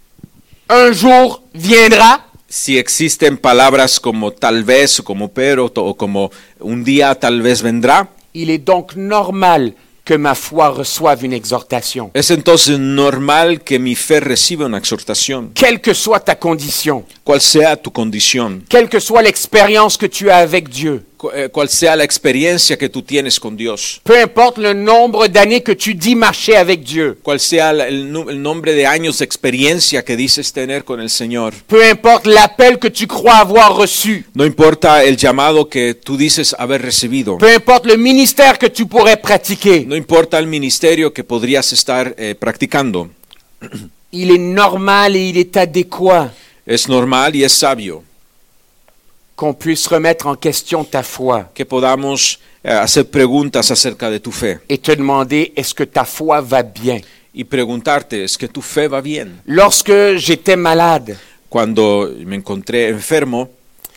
un jour viendra, Si existen palabras como tal vez, o como pero, o como un día tal vez vendrá, il est donc normal que ma foi reçoive une exhortation. es entonces normal que mi fe reciba una exhortación, Quelle que soit ta condition, cual sea tu condición, quelle que soit l'expérience que tu as avec Dieu, cu- eh, cual sea la experiencia que tú tienes con Dios, peu importe le nombre d'années que tu dis marcher avec Dieu, cual sea la- el, nu- el nombre de años de experiencia que dices tener con el Señor, peu importe l'appel que tu crois avoir reçu, no importa el llamado que tú dices haber recibido, peu importe le ministère que tu pourrais pratiquer, no importa el ministerio que podrías estar eh, practicando, il est normal et il est adéquat es normal y es sabio qu'on puisse remettre en question ta foi que podamos eh, hacer preguntas acerca de tu fe et te demander est-ce que ta foi va bien. y preguntarte, ¿es que tu fe va bien? Lorsque j'étais malade, Cuando me encontré enfermo,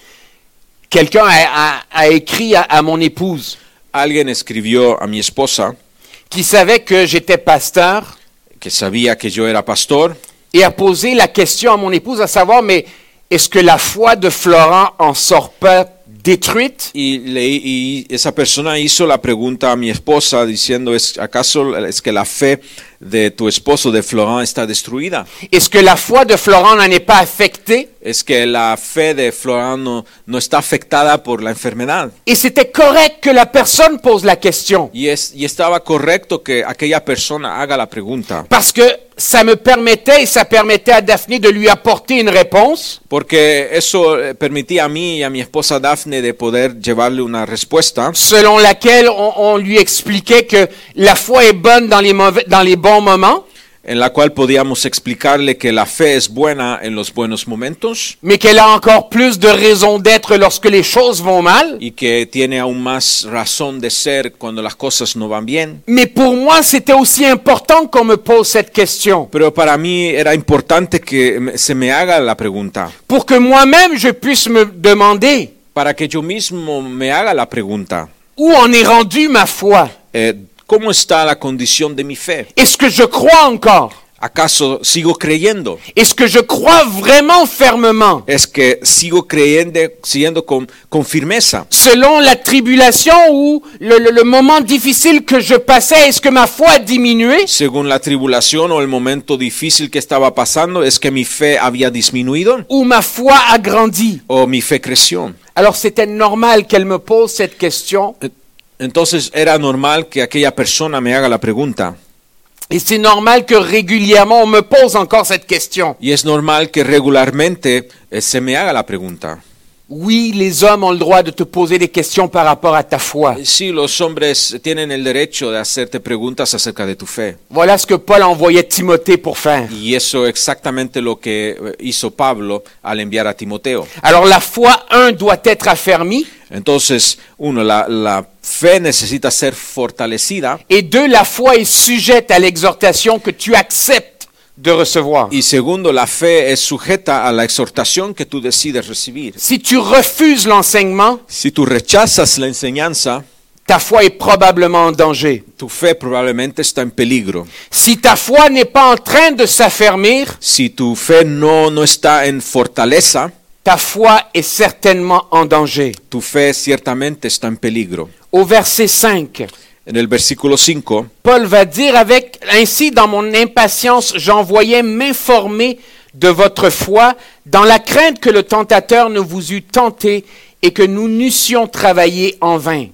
quelqu'un a, a- a écrit à, à mon épouse alguien escribió a mi esposa qui savait que j'étais pasteur que sabía que yo era pastor et a posé la question à mon épouse à savoir, mais est-ce que la foi de Florent en sort pas détruite? y, le- y esa persona hizo la pregunta a mi esposa diciendo, ¿es acaso es que la fe de tu esposo, de Florent, está destruida? Est-ce que la foi de Florent n'en est pas affectée? ¿Es que la fe de Florent no, no está afectada por la enfermedad? Et c'était correct que la personne pose la question, Y, es, y estaba correcto que aquella persona haga la pregunta, parce que ça me permettait et ça permettait à Daphné de lui apporter une réponse porque eso eh, permitía a mí y a mi esposa Daphne de poder llevarle una respuesta selon laquelle on, on lui expliquait que la foi est bonne dans les, mauvais, dans les bons moments, en la cual podíamos explicarle que la fe es buena en los buenos momentos mais qu'elle a encore plus de raison d'être lorsque les choses vont mal. y que tiene aún más razón de ser cuando las cosas no van bien. Mais pour moi, c'était aussi important qu'on me pose cette question, Pero para mí era importante que me- se me haga la pregunta, pour que moi-même je puisse me demander para que yo mismo me haga la pregunta, où en est rendue ma foi. eh, ¿cómo está la condición de mi fe? Est-ce que je crois encore? ¿Acaso sigo creyendo? Est-ce que je crois vraiment fermement? Es que sigo creyendo, siguiendo con, con firmeza. Selon la tribulation ou le, le- le moment difficile que je passais, est-ce que ma foi a diminué? Según la tribulación o el momento difícil que estaba pasando, ¿es que mi fe había disminuido Ou ma foi a grandi? o mi fe creció? Alors c'était normal qu'elle me pose cette question. Entonces era normal que aquella persona me haga la pregunta. Et c'est normal que régulièrement on me pose encore cette question. Y es normal que regularmente eh, se me haga la pregunta. Oui, les hommes ont le droit de te poser des questions par rapport à ta foi. Sí, los hombres tienen el derecho de hacerte preguntas acerca de tu fe. Voilà ce que Paul envoyait Timothée pour faire. Y eso exactamente lo que hizo Pablo al enviar a Timoteo. Alors la foi, un, doit être affermie, Entonces, uno, la, la fe necesita ser fortalecida. et deux, la foi est sujette à l'exhortation que tu acceptes de recevoir. Y segundo, la fe es sujeta a la exhortación que tú decides recibir. Si tu refuses l'enseignement, Si tú rechazas la enseñanza, ta foi est probablement en danger. tu fe probablemente está en peligro. Si ta foi n'est pas en train de s'affermir, Si tu fe no, no está en fortaleza, ta foi est certainement en danger. tu fe ciertamente está en peligro. Au verset cinq, En el versículo cinco, Paul va dire avec ainsi dans mon impatience j'envoyais m'informer de votre foi dans la crainte que le tentateur ne vous eût tenté et que nous n'eussions travaillé en vain.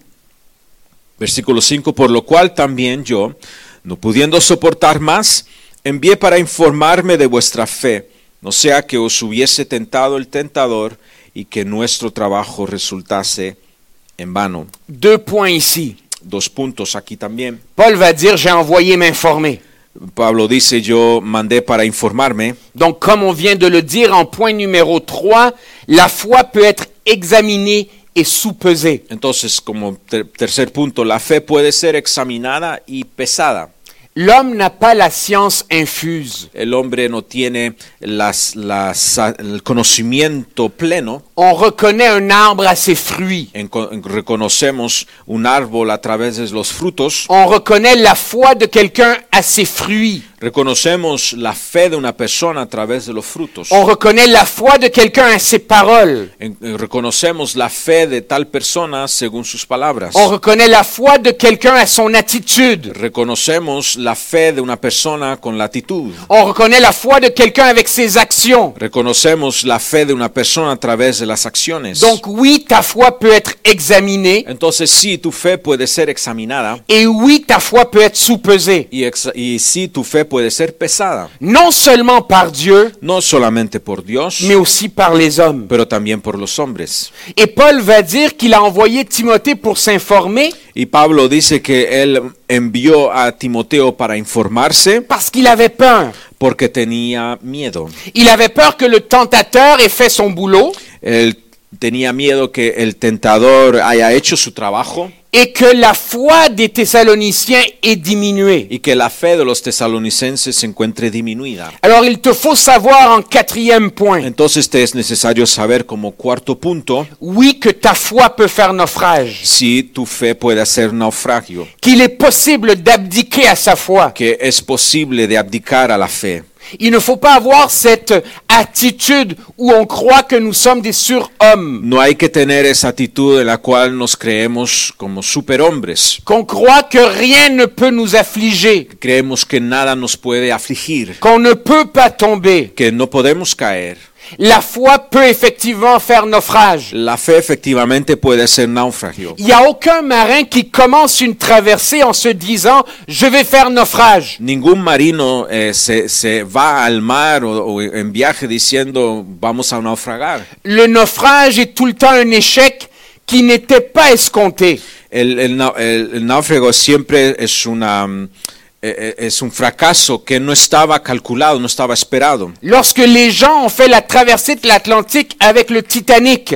versículo cinco, por lo cual también yo, no pudiendo soportar más, envié para informarme de vuestra fe, no sea que os hubiese tentado el tentador y que nuestro trabajo resultase en vano. Deux points ici. Dos puntos aquí también. Paul va dire j'ai envoyé m'informer. Pablo dice, yo mandé para informarme. Donc comme on vient de le dire en point numéro trois, la foi peut être examinée et soupesée. Entonces, como ter- tercer punto, la fe puede ser examinada y pesada. L'homme n'a pas la science infuse. El hombre no tiene las, las, el conocimiento pleno. On reconnaît un arbre à ses fruits. En, en, reconocemos un árbol a través de los frutos. On reconnaît la foi de quelqu'un à ses fruits. Reconocemos la fe de una persona a través de los frutos. On reconnaît la foi de quelqu'un à ses paroles. En, en, reconocemos la fe de tal persona según sus palabras. On reconnaît la foi de quelqu'un à son attitude. Reconocemos la fe de una persona con la actitud. On reconnaît la foi de quelqu'un avec ses actions. Reconocemos la fe de una persona a través de las acciones. Donc oui, ta foi peut être examinée. Entonces sí, tu fe puede ser examinada. Et oui, ta foi peut être soupesée. Y, ex, y sí, tu fe puede ser pesada. Non seulement par Dieu, No solamente por Dios, mais aussi par les hommes. pero también por los hombres. Et Paul va dire qu'il a envoyé Timothée pour s'informer Y Pablo dice que él envió a Timoteo para informarse parce qu'il avait peur. porque tenía miedo. Il avait peur que le tentateur ait fait son boulot Él tenía miedo que el tentador haya hecho su trabajo et que la foi des Thessaloniciens ait diminué. y que la fe de los tesalonicenses se encuentre diminuida. Alors il te faut savoir en quatrième point, Entonces te es necesario saber como cuarto punto oui, que ta foi peut faire naufrage, si tu fe puede hacer naufragio, qu'il est possible d'abdiquer à sa foi. que es posible de abdicar a la fe. Il ne faut pas avoir cette attitude où on croit que nous sommes des surhommes, No hay que tener esa actitud en la cual nos creemos como superhombres. qu'on croit que rien ne peut nous affliger, Creemos que nada nos puede afligir, qu'on ne peut pas tomber. que no podemos caer. La foi peut effectivement faire naufrage. La fe efectivamente puede ser naufragio. Il n'y a aucun marin qui commence une traversée en se disant « je vais faire naufrage ». Ningún marino eh, se, se va al mar o, o en viaje diciendo vamos a naufragar. Le naufrage est tout le temps un échec qui n'était pas escompté. El, el, nau- el- el náufrago siempre es una mm, eh, eh, es un fracaso que no estaba calculado, no estaba esperado. Lorsque les gens ont fait la traversée de l'Atlantique avec le Titanic,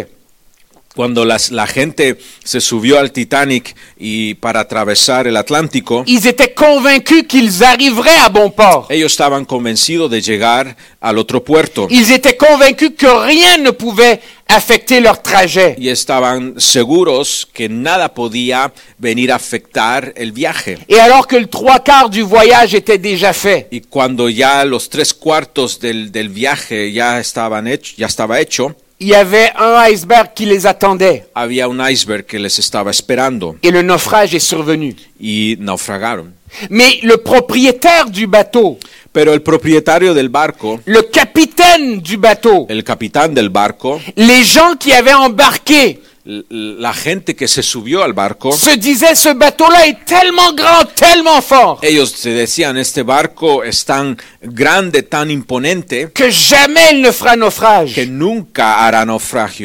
Cuando las- la gente se subió al Titanic y para atravesar el Atlántico, ils étaient convaincus qu'ils arriveraient à bon port. ellos estaban convencidos de llegar al otro puerto Ils étaient convaincus que rien ne pouvait affecter leur trajet. y estaban seguros que nada podía venir a afectar el viaje. Et alors que le trois quarts du voyage était déjà fait, Y cuando ya los tres cuartos del, del viaje ya estaban hecho, ya estaba hecho, il y avait un iceberg qui les attendait. había un iceberg que les estaba esperando Et le naufrage est survenu. y naufragaron. Mais le propriétaire du bateau, Pero el propietario del barco, le capitaine du bateau, el capitán del barco, les gens qui avaient embarqué l- la gente que se subió al barco, se disaient ce bateau-là est tellement grand, tellement fort, ellos se decían, este barco es tan grande, tan imponente, que jamais il ne fera que naufrage. nunca hará naufragio.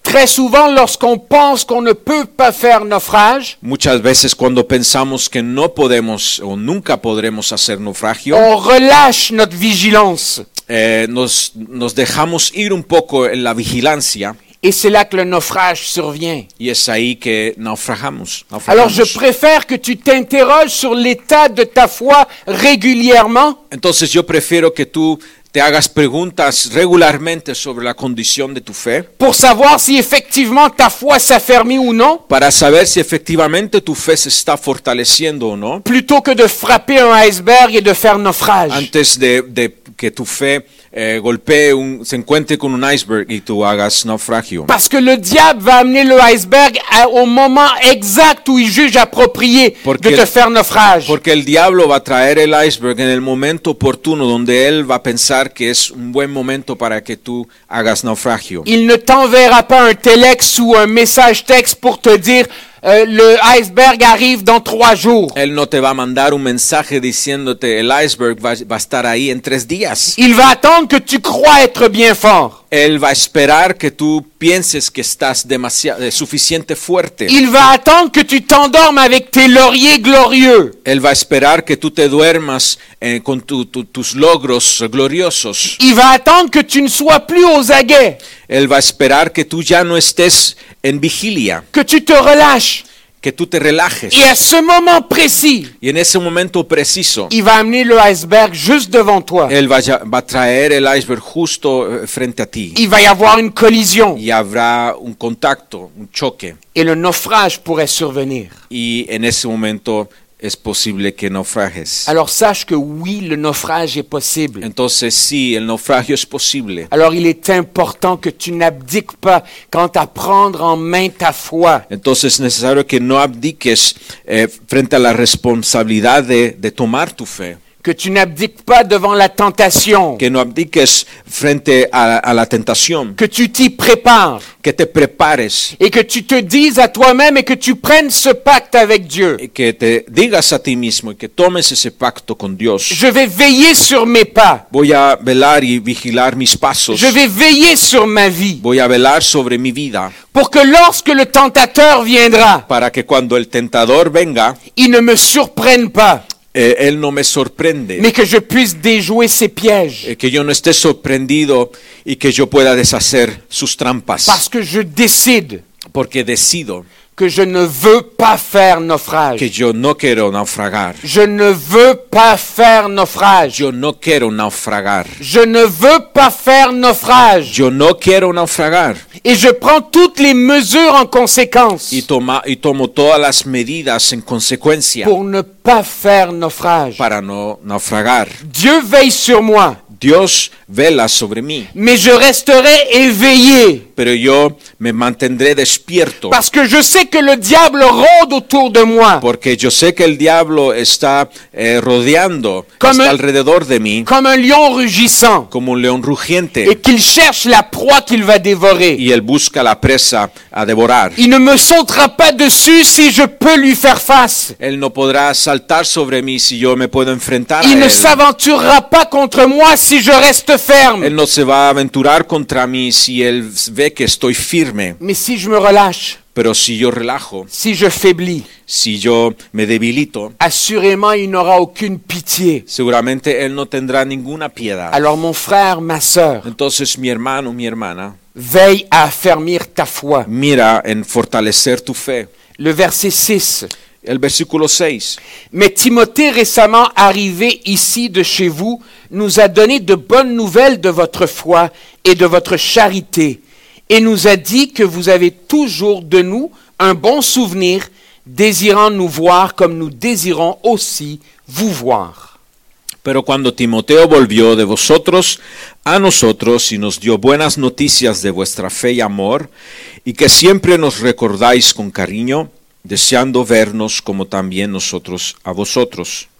Très souvent, lorsqu'on pense qu'on ne peut pas faire naufrage, Muchas veces cuando pensamos que no podemos o nunca podremos hacer naufragio, on relâche notre vigilance. eh, nos, nos dejamos ir un poco en la vigilancia Et c'est là que le naufrage survient. y es ahí que naufragamos. Alors je naufragamos. préfère que tu t'interroges sur l'état de ta foi régulièrement Entonces yo prefiero que tú te hagas preguntas regularmente sobre la condición de tu fe pour savoir si effectivement ta foi s'affermit ou non, para saber si efectivamente tu fe se está fortaleciendo o no, plutôt que de frapper un iceberg et de faire naufrage. antes de, de que tu fe eh, golpee, un, se encuentre con un iceberg y tú hagas naufragio. Parce que le diable va amener le iceberg à- au moment exact où il juge approprié Porque- de te faire naufrage. Porque el diablo va a traer el iceberg en el momento oportuno donde él va a pensar que es un buen momento para que tú hagas naufragio. Il ne t'enverra pas un telex ou un message texte pour te dire euh, le iceberg arrive dans trois jours. Él no te va a mandar un mensaje diciéndote el iceberg va, va a estar ahí en tres días. Il va attendre que tu crois être bien fort. Él va a esperar que tú pienses que estás demasiado, eh, suficiente fuerte. Il va attendre que tu t'endormes avec tes lauriers glorieux. Él va a esperar que tú te duermas eh, con tu- tu- tus logros gloriosos. Il va attendre que tu ne sois plus aux aguets, Él va a esperar que tú ya no estés en vigilia, que tu te relâches. que tú te relajes. Et à ce moment précis, Y en ese momento preciso, il va amener le iceberg juste devant toi. Él va, ya- va a traer el iceberg justo eh, frente a ti. Il va y avoir une collision Y habrá un contacto, un choque. et le naufrage pourrait survenir. Y en ese momento es posible que naufrajes. Alors sache que oui, le naufrage est possible. Entonces sí, el naufragio es posible. Alors il est important que tu n'abdiques pas quant à prendre en main ta foi. Entonces es necesario que no abdiques eh, frente a la responsabilidad de, de tomar tu fe. Que tu n'abdiques pas devant la tentation. Que no abdiques frente a, a la tentación. Que tu t'y prépares. Que te prepares. Et que tu te dises à toi-même et que tu prennes ce pacte avec Dieu. Y que te digas a ti mismo y que tomes ese pacto con Dios. Je vais veiller sur mes pas. Voy a velar y vigilar mis pasos. Je vais veiller sur ma vie. Voy a velar sobre mi vida. Pour que lorsque le tentateur viendra, Para que cuando el tentador venga, il ne me surprenne pas, eh, él no me sorprende. mais que je puisse déjouer ses pièges. Eh, que yo no esté sorprendido y que yo pueda deshacer sus trampas. Parce que je décide Porque decido que je ne veux pas faire naufrage. que yo no quiero naufragar. Je ne veux pas faire naufrage. Yo no quiero naufragar. Je ne veux pas faire naufrage. Yo no quiero naufragar. Et je prends toutes les mesures en conséquence Y, toma, y tomo todas las medidas en consecuencia pour ne pas faire naufrage. para no naufragar. Dieu veille sur moi, Dios vela sobre mí, mais je resterai éveillé. pero yo me mantendré despierto. Parce que je sais que le diable rôde autour de moi Porque yo sé que el diablo está eh, rodeando, Como- está alrededor de mí comme un lion rugissant como un león rugiente. et qu'il cherche la proie qu'il va dévorer. Y él busca la presa a devorar. Il ne me sautera pas dessus si je peux lui faire face. Él no podrá saltar sobre mí si yo me puedo enfrentar Il a ne él. s'aventurera pas contre moi si je reste ferme. Él no se va a aventurar contra mí si él ve que estoy firme. Mais si je me relâche, Pero si yo relajo, si je faiblis, si yo me debilito, assurément il n'aura aucune pitié. seguramente él no tendrá ninguna piedad. Alors mon frère, ma sœur, Entonces mi hermano, mi hermana, veille à affermir ta foi. mira en fortalecer tu fe. Le verset six. El versículo seis. Mais Timothée, récemment arrivé ici de chez vous, nous a donné de bonnes nouvelles de votre foi et de votre charité, et nous a dit que vous avez toujours de nous un bon souvenir, désirant nous voir comme nous désirons aussi vous voir. Pero cuando Timoteo volvió de vosotros a nosotros y nos dio buenas noticias de vuestra fe y amor, y que siempre nos recordáis con cariño, deseando vernos como también nosotros a vosotros.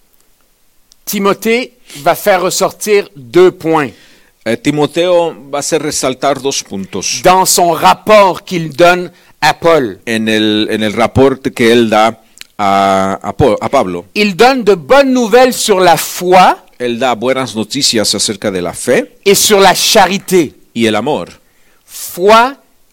Timothée va faire ressortir deux points Eh, Timoteo va a hacer resaltar dos puntos dans son rapport qu'il donne à Paul. en el, en el reporte que él da a, a, Po- a Pablo. Il donne de bonnes nouvelles sur la foi Él da buenas noticias acerca de la fe et sur la charité. y el amor. Foi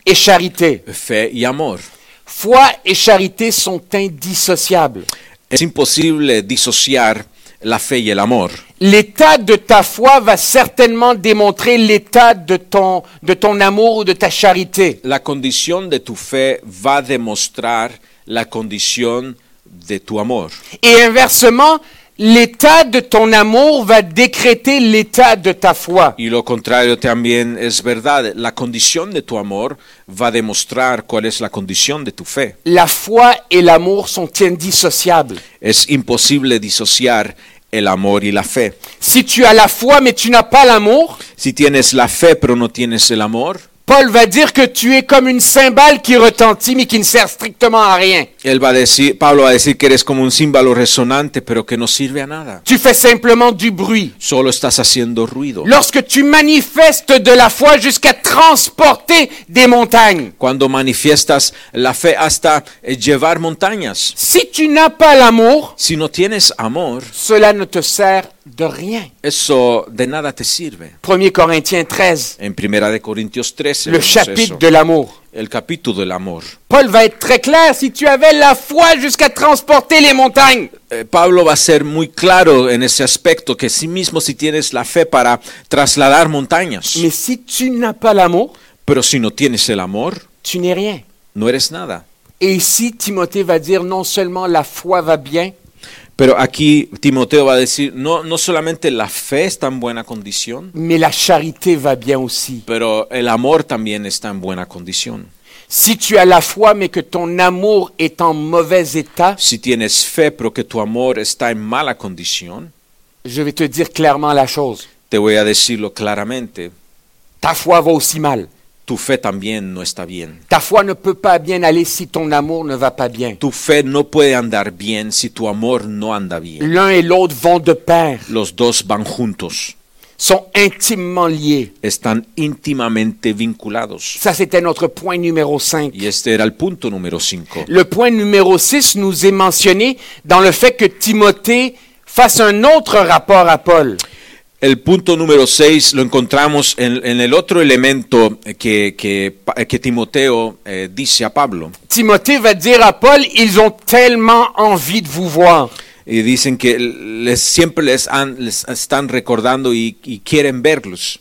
et charité. fe y amor. Foi et charité sont indissociables. Es imposible disociar la fe y el amor. L'état de ta foi va certainement démontrer l'état de ton, de ton amour ou de ta charité. La condición de tu fe va a demostrar la condición de tu amor. Et inversement, l'état de ton amour va décréter l'état de ta foi. Y lo contrario también es verdad. La condición de tu amor va a demostrar cuál es la condición de tu fe. La foi et l'amour sont indissociables. Es imposible disociar el amor y la fe. Si tu as la foi mais tu n'as pas l'amour, Si tienes la fe pero no tienes el amor, Paul va dire que tu es comme une cymbale qui retentit mais qui ne sert strictement à rien. él va a decir, Pablo va a decir que eres como un címbalo resonante pero que no sirve a nada. Tu fais simplement du bruit. Solo estás haciendo ruido. Lorsque tu manifestes de la foi jusqu'à transporter des montagnes, Cuando manifiestas la fe hasta eh, llevar montañas. si tu n'as pas l'amour, Si no tienes amor, cela ne te sert de rien. eso de nada te sirve. premier Corinthiens treize, En Primera de Corintios trece, le vemos chapitre eso. de l'amour. El capítulo del amor. Paul va être très clair, si tu avais la foi jusqu'à transporter les montagnes, Eh, Pablo va a ser muy claro en ese aspecto, que sí mismo si tienes la fe para trasladar montañas, mais si tu n'as pas l'amour, pero si no tienes el amor, tu n'es rien. no eres nada. Et ici, Timothée va dire non seulement la foi va bien, Pero aquí Timoteo va a decir, no, no solamente la fe está en buena condición, mais la charité va bien aussi. pero el amor también está en buena condición. Si tu as la foi mais que ton amour est en mauvais état, Si tienes fe, pero que tu amor está en mala condición, je vais te dire clairement la chose. te voy a decirlo claramente, Ta foi va aussi mal. tu fe también no está bien. Ta foi ne peut pas bien aller si ton amour ne va pas bien. Tu fe no puede andar bien si tu amor no anda bien. L'un et l'autre vont de pair, Los dos van juntos, sont intimement liés. están íntimamente vinculados. Ça, c'était notre point numéro cinq. Y este era el punto número cinco. Le point numéro six nous est mentionné dans le fait que Timothée fasse un autre rapport à Paul. El punto número seis lo encontramos en, en el otro elemento que, que, que Timoteo eh, dice a Pablo. Timothée va dire à Paul, ils ont tellement envie de vous voir. Y dicen que les, siempre les, han, les están recordando y, y quieren verlos.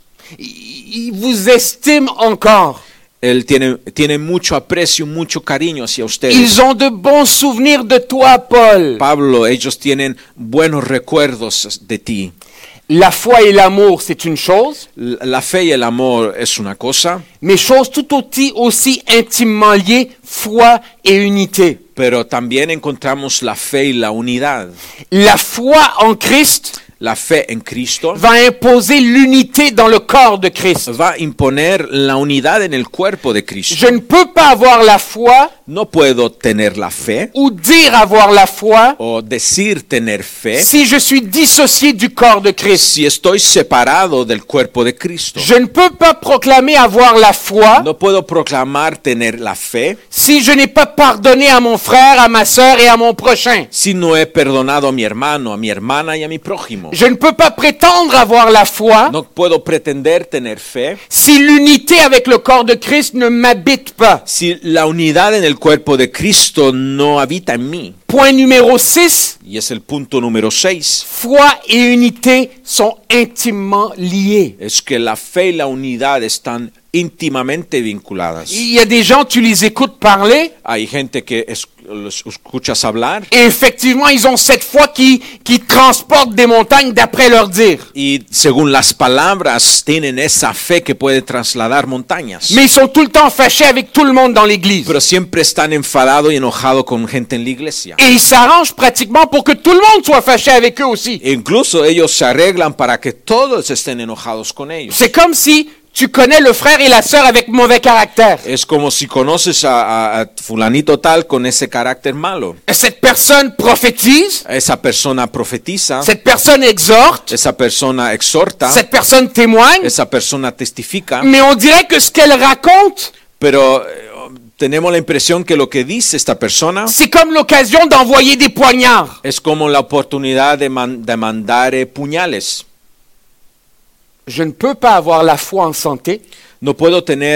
Ils vous estiment encore. Él tiene, tiene mucho aprecio, mucho cariño hacia ustedes. Ils ont de bons souvenirs de toi, Paul. Pablo, ellos tienen buenos recuerdos de ti. La foi et l'amour, c'est une chose, La fe y el amor es una cosa, mais chose tout aussi, aussi intimement liée, foi et unité. pero también encontramos la fe y la unidad. La foi en Christ La fe en Cristo va imposer l'unité dans le corps de Christ. va a imponer la unidad en el cuerpo de Cristo. Je ne peux pas avoir la foi No puedo tener la fe ou dire avoir la foi o decir tener fe si je suis dissocié du corps de Christ. si estoy separado del cuerpo de Cristo. Je ne peux pas proclamer avoir la foi No puedo proclamar tener la fe si je n'ai pas pardonné à mon frère, à ma sœur et à mon prochain. si no he perdonado a mi hermano, a mi hermana y a mi prójimo. Je ne peux pas prétendre avoir la foi No puedo pretender tener fe si l'unité avec le corps de Christ ne m'habite pas. si la unidad en el cuerpo de Cristo no habita en mí. Point numéro six, Y es el punto número seis. foi et unité sont intimement liés. Es que la fe y la unidad están íntimamente vinculadas. Il y a des gens, tu les écoutes parler, Hay gente que es- los escuchas hablar et effectivement, ils ont cette foi qui, qui transporte des montagnes d'après leur dire. y según las palabras tienen esa fe que puede trasladar montañas. Mais ils sont tout le temps fâchés avec tout le monde dans l'église. Pero siempre están enfadados y enojados con gente en la iglesia. Et ils s'arrangent pratiquement pour que tout le monde soit fâché avec eux aussi. E incluso ellos se arreglan para que todos estén enojados con ellos. C'est comme si tu connais le frère et la sœur avec mauvais caractère. Es como si conoces a, a- a fulanito tal con ese carácter malo. Cette personne prophétise, Esa persona profetiza, cette personne exhorte, esa persona exhorta, cette personne témoigne, esa persona testifica, mais on dirait que ce qu'elle raconte, pero eh, tenemos la impresión que lo que dice esta persona c'est comme l'occasion d'envoyer des poignards. es como la oportunidad de, man- de mandar eh, puñales. Je ne peux pas avoir la foi en santé No puedo tener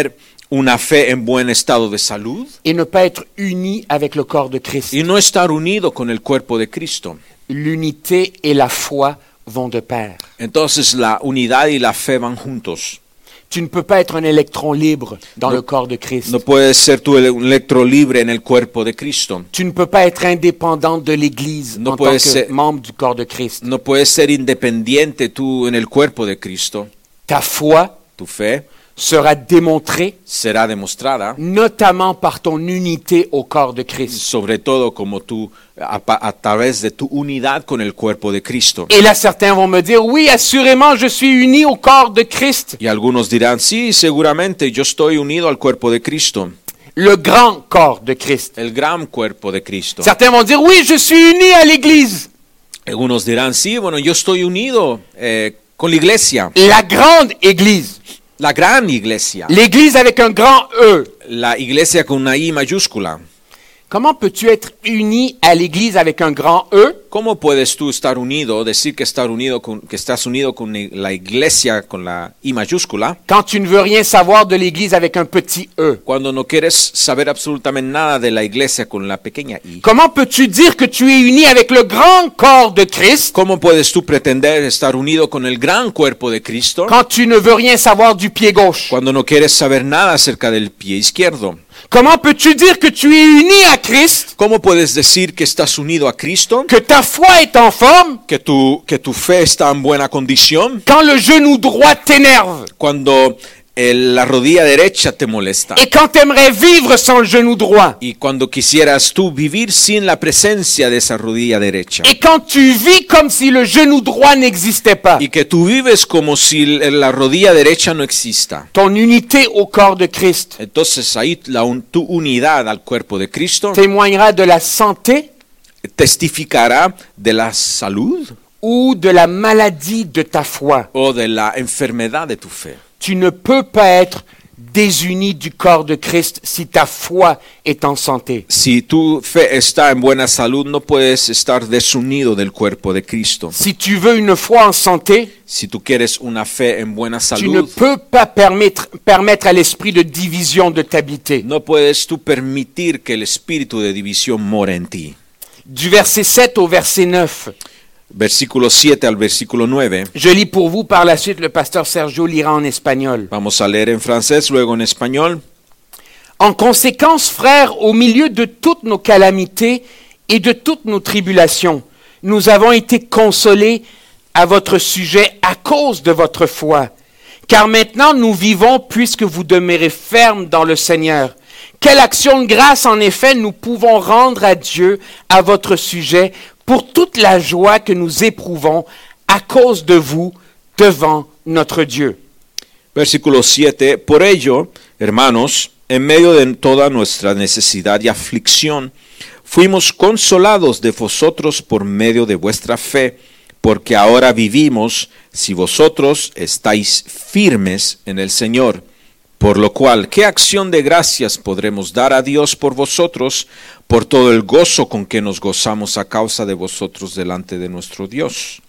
una fe en buen estado de salud et ne pas être uni avec le corps de Christ. y no estar unido con el cuerpo de Cristo. L'unité et la foi vont de pair. Entonces la unidad y la fe van juntos. Tu ne peux pas être un électron libre dans No- le corps de Christ. No puedes ser tú el- un electro libre en el cuerpo de Cristo. Tu ne peux pas être indépendant de l'Église No en tant puedes que ser- membre du corps de Christ. No puedes ser independiente tú en el cuerpo de Cristo. Ta foi Tu fe sera démontrée será demostrada, notamment par ton unité au corps de Christ. sobre todo como tú, a, pa- a través de tu unidad con el cuerpo de Cristo. Et là, certains vont me dire, oui, assurément, je suis uni au corps de Christ. Y algunos dirán, sí, seguramente yo estoy unido al cuerpo de Cristo, Le grand corps de Christ. el gran cuerpo de Cristo. Certains vont dire, oui, je suis uni à l'Église. Algunos dirán, sí, bueno, yo estoy unido eh, con la iglesia, La grande Église. la gran iglesia, L'Église avec un grand E. la iglesia con una I mayúscula. Comment peux-tu être uni à l'Église avec un grand E ¿Cómo puedes tú estar unido, decir que, estar unido con, que estás unido con la iglesia con la I mayúscula, quand tu ne veux rien savoir de l'Église avec un petit E? cuando no quieres saber absolutamente nada de la iglesia con la pequeña I? Comment peux-tu dire que tu es uni avec le grand corps de Christ ¿Cómo puedes tú pretender estar unido con el gran cuerpo de Cristo quand tu ne veux rien savoir du pied gauche? cuando no quieres saber nada acerca del pie izquierdo? Comment peux-tu dire que tu es uni à Christ, ¿Cómo puedes decir que estás unido a Cristo, que ta foi est en forme, que tu, que tu fe está en buena condición, quand le genou droit t'énerve cuando el- la rodilla derecha te molesta? et quand tu aimerais vivre sans le genou droit Y cuando quisieras tú vivir sin la presencia de esa rodilla derecha. et quand tu vis comme si le genou droit n'existait pas? Y que tú vives como si la rodilla derecha no exista. Ton unité au corps de Christ Entonces ahí la, un- tu unidad al cuerpo de Cristo témoignera de la santé testificará de la salud ou de la maladie de ta foi. o de la enfermedad de tu fe. Tu ne peux pas être désuni du corps de Christ si ta foi est en santé. Si tu fe está en buena salud, no puedes estar desunido del cuerpo de Cristo. Si tu veux une foi en santé, Si tú quieres una fe en buena tu ne salud, peux pas permettre, permettre à l'esprit de division de t'habiter. no puedes tú permitir que el espíritu de división more en ti. Du verset sept au verset neuf, Versículo siete al versículo nueve. je lis pour vous, par la suite le pasteur Sergio lira en espagnol. Vamos a leer en francés, luego en español. En conséquence, frères, au milieu de toutes nos calamités et de toutes nos tribulations, nous avons été consolés à votre sujet à cause de votre foi. Car maintenant nous vivons puisque vous demeurez fermes dans le Seigneur. Quelle action de grâce en effet nous pouvons rendre à Dieu à votre sujet pour toute la joie que nous éprouvons à cause de vous devant notre Dieu. Versículo siete. Por ello, hermanos, en medio de toda nuestra necesidad y aflicción, fuimos consolados de vosotros por medio de vuestra fe, porque ahora vivimos si vosotros estáis firmes en el Señor. Por lo cual, ¿qué acción de gracias podremos dar a Dios por vosotros, por todo el gozo con que nos gozamos a causa de vosotros delante de nuestro Dios?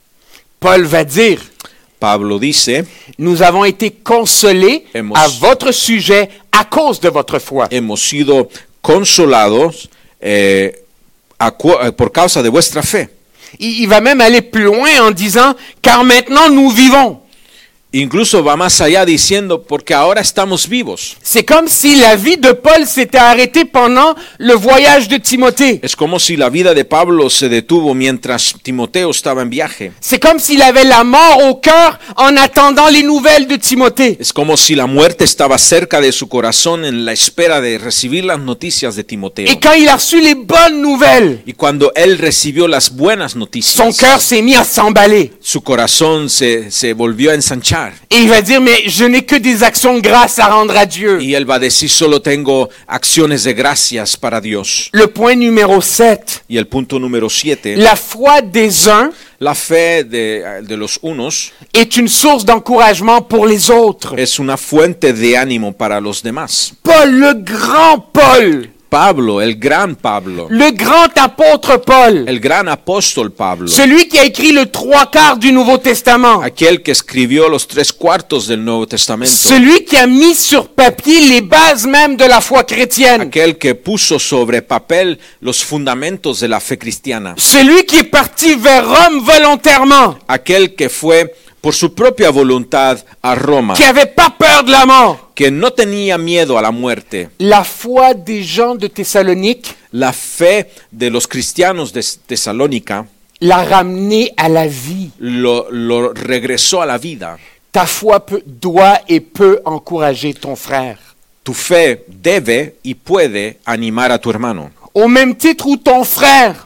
Paul va dire, Pablo dice, nous avons été consolés Hemos- à votre sujet à cause de votre foi. hemos sido consolados eh, a cu- eh, por causa de vuestra fe. Il, il va même aller plus loin en disant, car maintenant nous vivons. Incluso va más allá diciendo, porque ahora estamos vivos. C'est comme si la vie de Paul s'était arrêtée pendant le voyage de Timothée. Es como si la vida de Pablo se detuvo mientras Timoteo estaba en viaje. C'est comme s'il avait la mort au cœur en attendant les nouvelles de Timothée. Es como si la muerte estaba cerca de su corazón en la espera de recibir las noticias de Timoteo. Et quand il a reçu les bonnes nouvelles, Y cuando él recibió las buenas son noticias, cœur s'est mis à s'emballer. su corazón se, se volvió a ensanchar. Et il va dire, mais je n'ai que des actions de grâce à rendre à Dieu. Y él va a decir, solo tengo acciones de gracias para Dios. Le point numéro sept, Y el punto número siete, la foi des uns la fe de, de los unos est une source d'encouragement pour les autres. es una fuente de ánimo para los demás. Paul, le grand Paul, Pablo, el gran Pablo, le grand apôtre Paul, el gran apóstol Pablo, celui qui a écrit le trois quarts du Nouveau Testament, aquel que escribió los tres cuartos del Nuevo Testamento, celui qui a mis sur papier les bases même de la foi chrétienne, aquel que puso sobre papel los fundamentos de la fe cristiana, celui qui est parti vers Rome volontairement, aquel que fue por su propia voluntad a Roma, qui avait pas peur de la mort. que no tenía miedo a la muerte. La foi des gens de Thessalonique La fe de los cristianos de Tesalónica l'a ramené à la vie. lo, lo regresó a la vida. Ta foi peut, doit et peut encourager ton frère. Tu fe debe y puede animar a tu hermano. Au même titre où ton frère,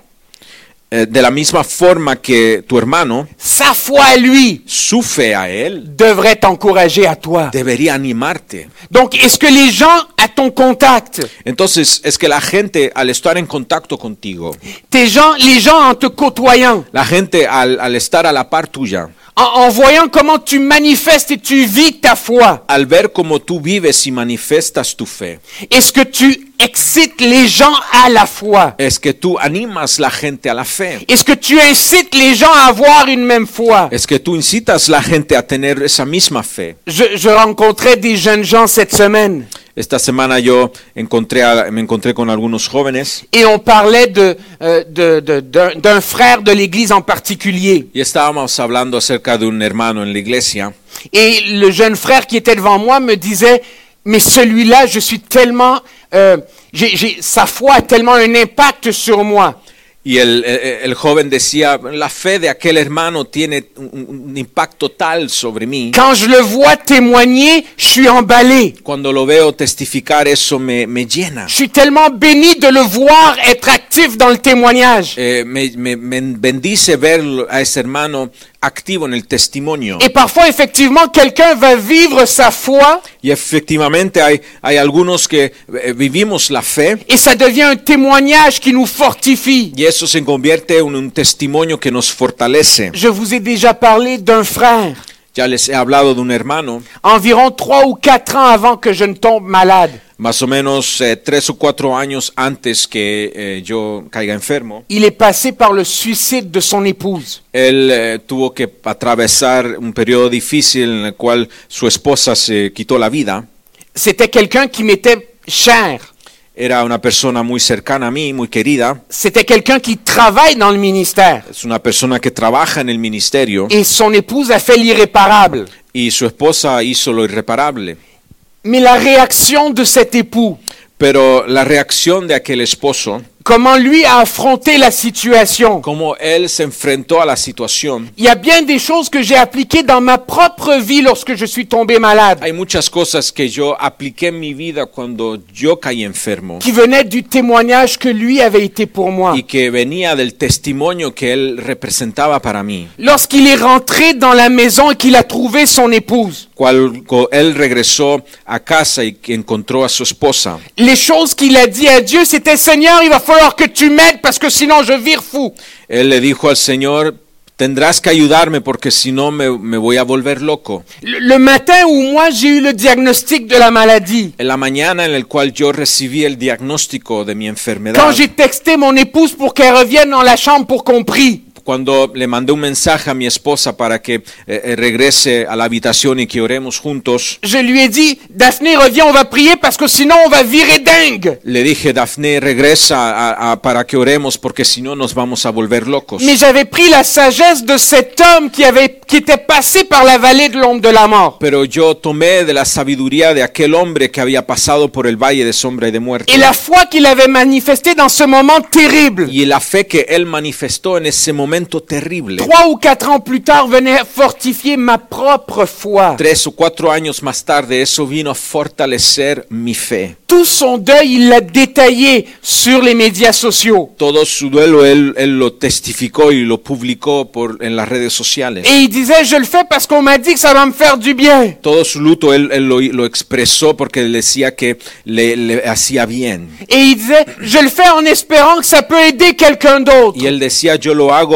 Eh, de la misma forma que tu hermano, sa foi à lui, su fe a él devrait t'encourager à toi. debería animarte. Donc, est-ce que les gens à ton contact, Entonces, es que la gente al estar en contacto contigo, tes gens, les gens en te côtoyant, la gente al, al estar a la par tuya, en, en voyant comment tu manifestes et tu vis ta foi, al ver cómo tú vives y manifestas tu fe, est-ce que tu excites les gens à la foi? es que tú animas la gente a la fe. Est-ce que tu incites les gens à avoir une même foi? Es que tú incitas la gente a tener esa misma fe. Je, je rencontrais des jeunes gens cette semaine Esta semana yo encontré a- me encontré con algunos jóvenes et on parlait de, euh, de, de- d'un, d'un frère de l'Église en particulier. y estábamos hablando acerca de un hermano en la iglesia. Et le jeune frère qui était devant moi me disait, mais celui-là, je suis tellement, euh, j'ai, j'ai, sa foi a tellement un impact sur moi. Y el, el, el joven decía, la fe de aquel hermano tiene un, un impacto tal sobre mí. Quand je le vois témoigner, je suis emballé. Cuando lo veo testificar, eso me, me llena. Je suis tellement béni de le voir être actif dans le témoignage. Eh, me, me, me bendice ver a ese hermano activo en el testimonio. Et parfois, effectivement, quelqu'un va vivre sa foi Y efectivamente hay, hay algunos que eh, vivimos la fe et ça devient un témoignage qui nous fortifie. y eso se convierte en un testimonio que nos fortalece. Je vous ai déjà parlé d'un frère, Ya les he hablado de un hermano, environ trois ou quatre ans avant que je ne tombe malade. más o menos eh, tres o cuatro años antes que eh, yo caiga enfermo. Il est passé par le suicide de son épouse. Él eh, tuvo que atravesar un periodo difícil en el cual su esposa se quitó la vida. C'était quelqu'un qui m'était cher. Era una persona muy cercana a mí, muy querida. C'était quelqu'un qui travaille dans le ministère. Es una persona que trabaja en el ministerio Et son épouse a fait l'irréparable. y su esposa hizo lo irreparable. Mais la réaction de cet époux, Pero la reacción de aquel esposo, comment lui a affronté la situation. cómo él se enfrentó a la situación. Il y a bien des choses que j'ai appliquées dans ma propre vie lorsque je suis tombé malade, Hay muchas cosas que yo apliqué en mi vida cuando yo caí enfermo qui venaient du témoignage que lui avait été pour moi. y que venía del testimonio que él representaba para mí. Lorsqu'il est rentré dans la maison et qu'il a trouvé son épouse, Cuando él regresó a casa y que encontró a su esposa, les choses qu'il a dit à Dieu, c'était « Seigneur, il va falloir que tu m'aides parce que sinon je vire fou. él le dijo al Señor, tendrás que ayudarme porque si no me, me voy a volver loco. Le, le matin où moi j'ai eu le diagnostic de la maladie, En la mañana en el cual yo recibí el diagnóstico de mi enfermedad, quand j'ai texté mon épouse pour qu'elle revienne dans la chambre pour qu'on prie, cuando le mandé un mensaje a mi esposa para que eh, eh, regrese a la habitación y que oremos juntos, je lui ai dit « Daphné, reviens, on va prier parce que sinon on va virer dingue. le dije, Daphne, regresa a- a- para que oremos porque si no nos vamos a volver locos. » Mais j'avais pris la sagesse de cet homme qui, avait, qui était passé par la vallée de l'ombre de la mort. Pero yo tomé de la sabiduría de aquel hombre que había pasado por el valle de sombra y de muerte. Et la foi qu'il avait manifestée dans ce moment terrible, Y la fe que él manifestó en ese momento terrible. trois ou quatre ans plus tard, venait fortifier ma propre foi. Tres o cuatro años más tarde, eso vino a fortalecer mi fe. Tout son deuil, il l'a détaillé sur les médias sociaux. Todo su duelo él, él lo testificó y lo publicó por, en las redes sociales. Et il disait, je le fais parce qu'on m'a dit que ça va me faire du bien. Todo su luto él, él lo, lo expresó porque él decía que le, le hacía bien. Et il disait, je le fais en espérant que ça peut aider quelqu'un d'autre. Y él decía, yo lo hago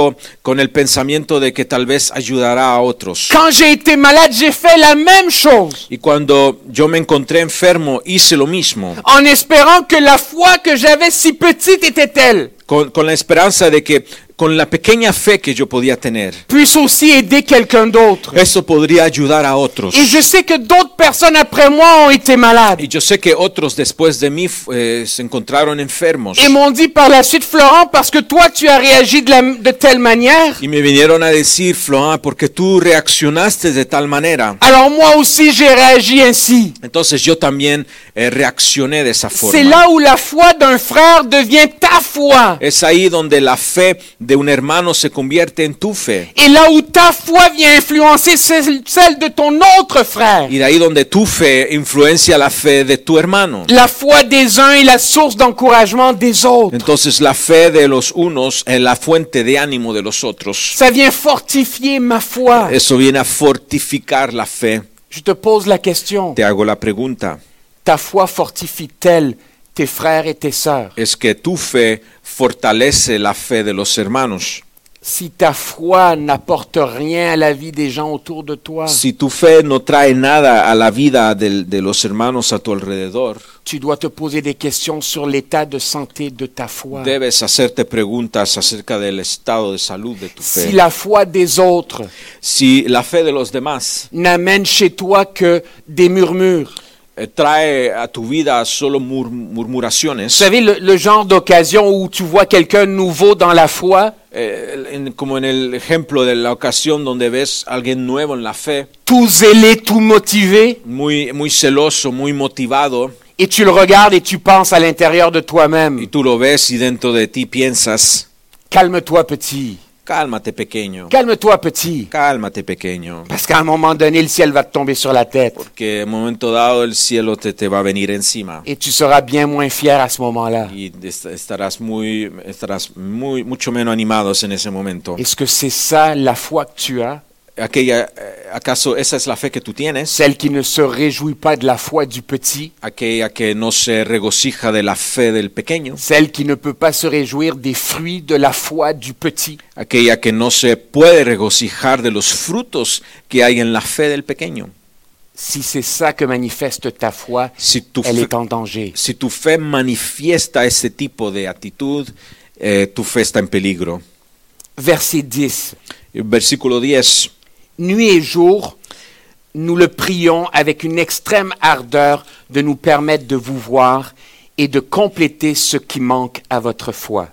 pero con el pensamiento de que tal vez ayudará a otros. Quand j'ai été malade, j'ai fait la même chose, Y cuando yo me encontré enfermo, hice lo mismo, en espérant que la foi que j'avais si petite était telle, con, con la esperanza de que con la pequeña fe que yo podía tener, puisse aussi aider quelqu'un d'autre. eso podría ayudar a otros. Et je sais que d'autres personnes après moi ont été malades. Y yo sé que otros después de mí eh, se encontraron enfermos. Et m'ont dit par la suite, Florent, parce que toi tu as réagi de, la, de telle manière, Y me vinieron a decir, Florent, porque tú reaccionaste de tal manera. alors moi aussi j'ai réagi ainsi. Entonces yo también eh, reaccioné de esa C'est forma. là où la foi d'un frère devient ta foi. Es ahí donde la fe de un hermano se convierte en tu fe. Et là où ta foi vient influencer celle celle de ton autre frère. Y de ahí donde tu fe influencia la fe de tu hermano. La foi des uns est la source d'encouragement des autres. Entonces la fe de los unos es la fuente de ánimo de los otros. Ça vient fortifier ma foi. Eso viene a fortificar la fe. Je te pose la question. Te hago la pregunta. Ta foi fortifie-t-elle tes frères et tes sœurs? Es que tu fe fortalece la fe de los hermanos. Si ta foi n'apporte rien à la vie des gens autour de toi, Si tu fe no trae nada a la vida de, de los hermanos a tu alrededor, tu dois te poser des questions sur l'état de santé de ta foi. debes hacerte preguntas acerca del estado de salud de tu fe. Si la foi des autres Si la fe de los demás n'amène chez toi que des murmures, eh, trae a tu vida solo mur- vous murmuraciones, savez, le, le genre d'occasion où tu vois quelqu'un de nouveau dans la foi, eh, en- como en el ejemplo de la ocasión donde ves a alguien nuevo en la fe, tout zélé, tout motivé, muy, muy celoso, muy motivado, et tu le regardes et tu penses à l'intérieur de y toi-même, tú lo ves y dentro de ti piensas, calme-toi petit, cálmate pequeño, calme-toi petit, cálmate pequeño. parce qu'à un moment donné, le ciel va te tomber sur la tête. Que en un momento dado el cielo te, te va a venir encima Et tu seras bien moins fier à ce moment-là. y est- estarás muy estarás muy mucho menos animados en ese momento. Est-ce que c'est ça la foi que tu as? Aquella, eh, ¿acaso esa es la fe que tú tienes? Celle qui ne se réjouit pas de la foi du petit? Aquella que no se regocija de la fe del pequeño, Celle qui ne peut pas se réjouir des fruits de la foi du petit? aquella que no se puede regocijar de los frutos que hay en la fe del pequeño. Si c'est ça que manifeste ta foi, Si tu elle fe, est en danger. si tu fe manifiesta ese tipo de actitud, eh, tu fe está en peligro. Verset dix. Versículo diez. Nuit et jour, nous le prions avec une extrême ardeur de nous permettre de vous voir et de compléter ce qui manque à votre foi.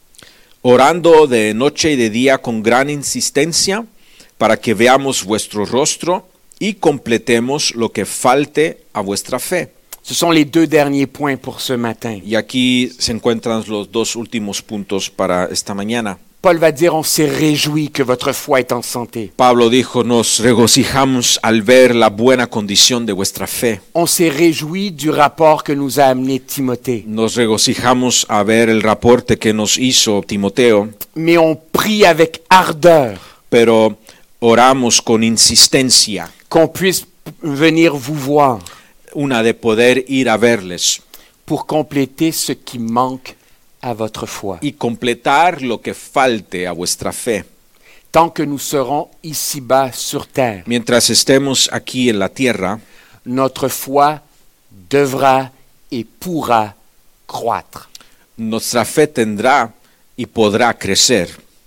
Orando de noche y de día con gran insistencia para que veamos vuestro rostro y completemos lo que falte a vuestra fe. Ce sont les deux derniers points pour ce matin. Y aquí se encuentran los dos últimos puntos para esta mañana. Paul va dire, on s'est réjoui que votre foi est en santé. Pablo dijo, nos regocijamos al ver la buena condición de vuestra fe. On s'est réjoui du rapport que nous a amené Timothée. Nos regocijamos a ver el reporte que nos hizo Timoteo, Mais on prie avec ardeur pero oramos con insistencia, qu'on puisse venir vous voir una de poder ir a verles pour compléter ce qui manque à votre foi. y completar lo que falte a vuestra fe. Tant que nous serons ici-bas sur terre, Mientras estemos aquí en la tierra, notre foi devra et pourra croître. nuestra fe tendrá y podrá crecer.